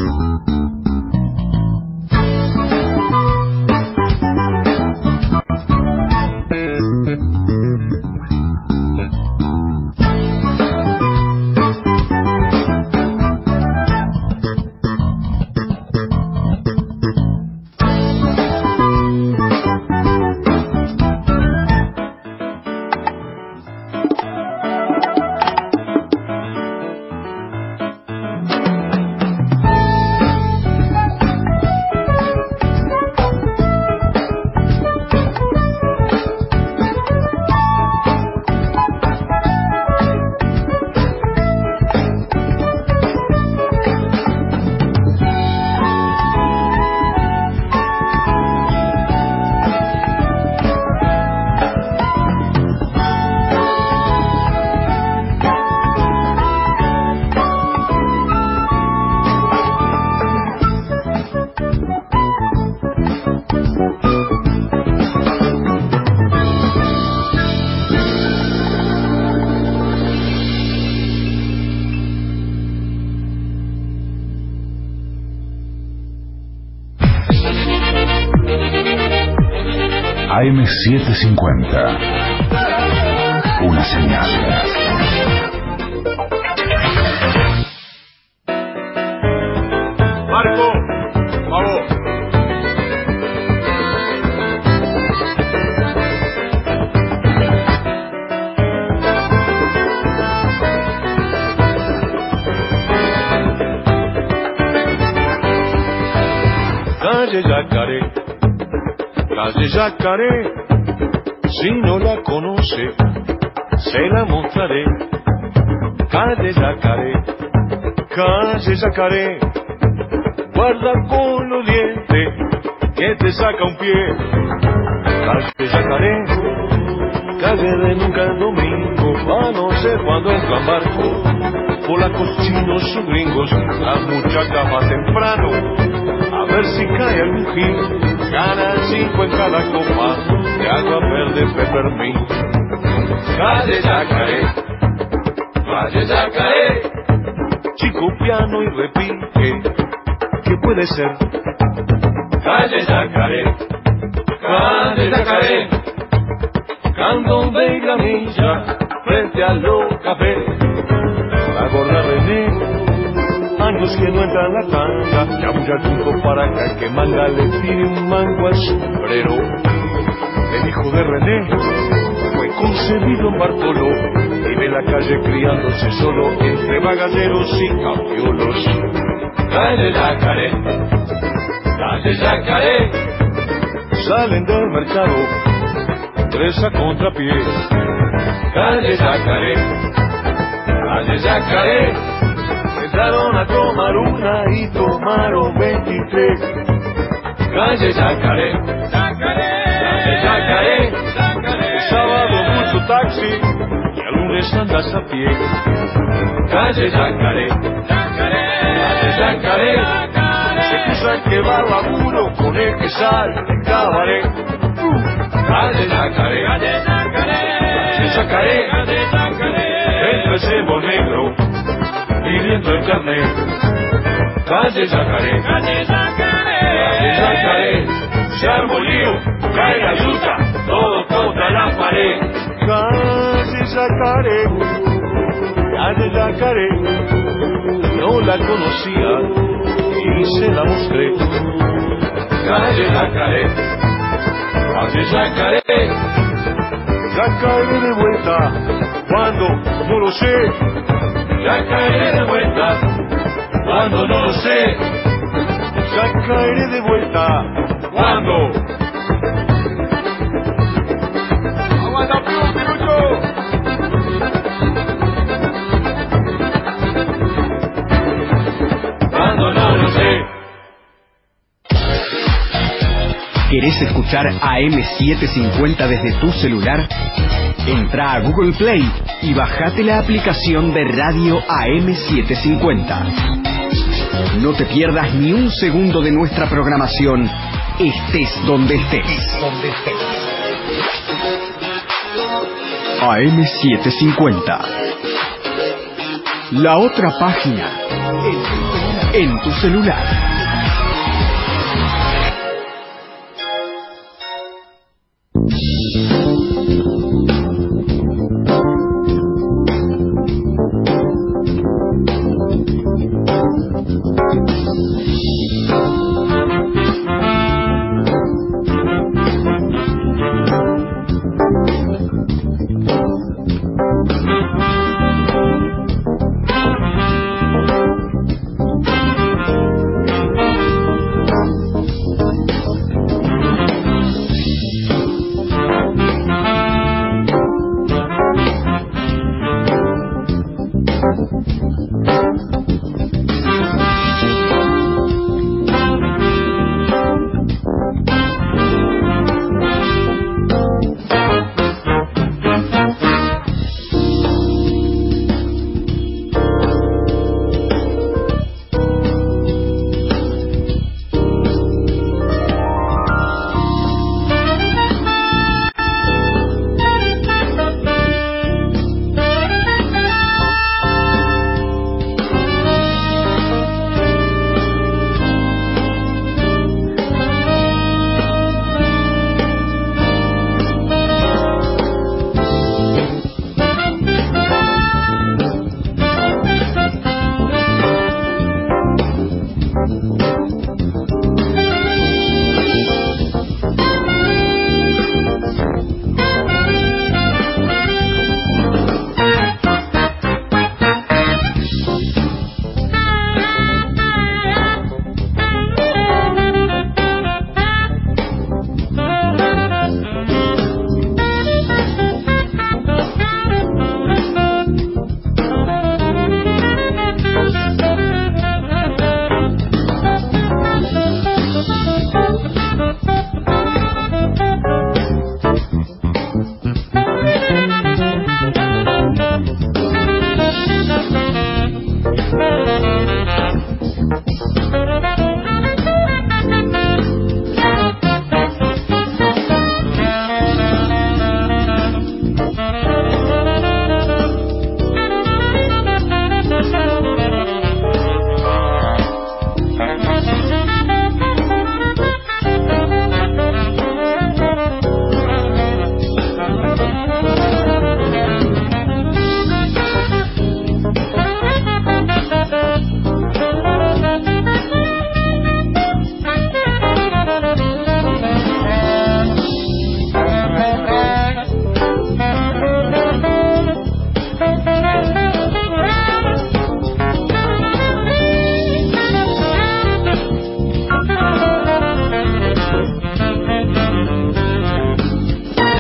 A M setecientos cincuenta. Una señal. Marco, vamos. Calle Yacaré, calle Yacaré, si no la conoce, se la mostraré. Calle Yacaré, calle Yacaré, guarda con los dientes que te saca un pie. Calle Yacaré, calle de nunca el domingo, a no ser cuando entran barco, polacos, chinos o gringos, las muchachas más temprano, a ver si cae algún gil, ganan cinco en cada copa de agua verde peppermint. Calle Yacaré, calle Yacaré, chico piano y repique, ¿qué puede ser? Calle Yacaré, calle Yacaré, candombe y gramilla frente a los cafés. La gorda René, años que no entra en la tanga, chamulla el punto para acá que manga le tire un mango al sombrero. El hijo de René fue concebido en Bartoló, vive en la calle criándose solo entre bagalleros y campiolos. Calle Yacaré, calle Yacaré, salen del mercado tres a contrapié. Calle Yacaré, calle Yacaré, entraron a tomar una y tomaron veintitrés. Calle Yacaré, calle Yacaré, el sábado mucho taxi y el lunes andas a pie. Calle Yacaré, calle Yacaré, se cruzan que va al laburo con el que sale de cabaret. Calle Yacaré, calle Yacaré, entre ese cebo negro pidiendo el carnet. Calle Yacaré, calle Yacaré, se armó el lío, cae la yuta, todo contra la pared. Calle Yacaré, calle Yacaré, no la conocía y se la mostré. Calle Yacaré, calle Yacaré, ya caeré de vuelta cuando no lo sé. Ya caeré de vuelta cuando no lo sé. Ya caeré de vuelta cuando. ¡Aguanta, Pirucho! Cuando no lo sé. ¿Querés escuchar A M setecientos cincuenta desde tu celular? Entra a Google Play y bajate la aplicación de Radio A M setecientos cincuenta. No te pierdas ni un segundo de nuestra programación, estés donde estés. A M setecientos cincuenta. La otra página. En tu celular.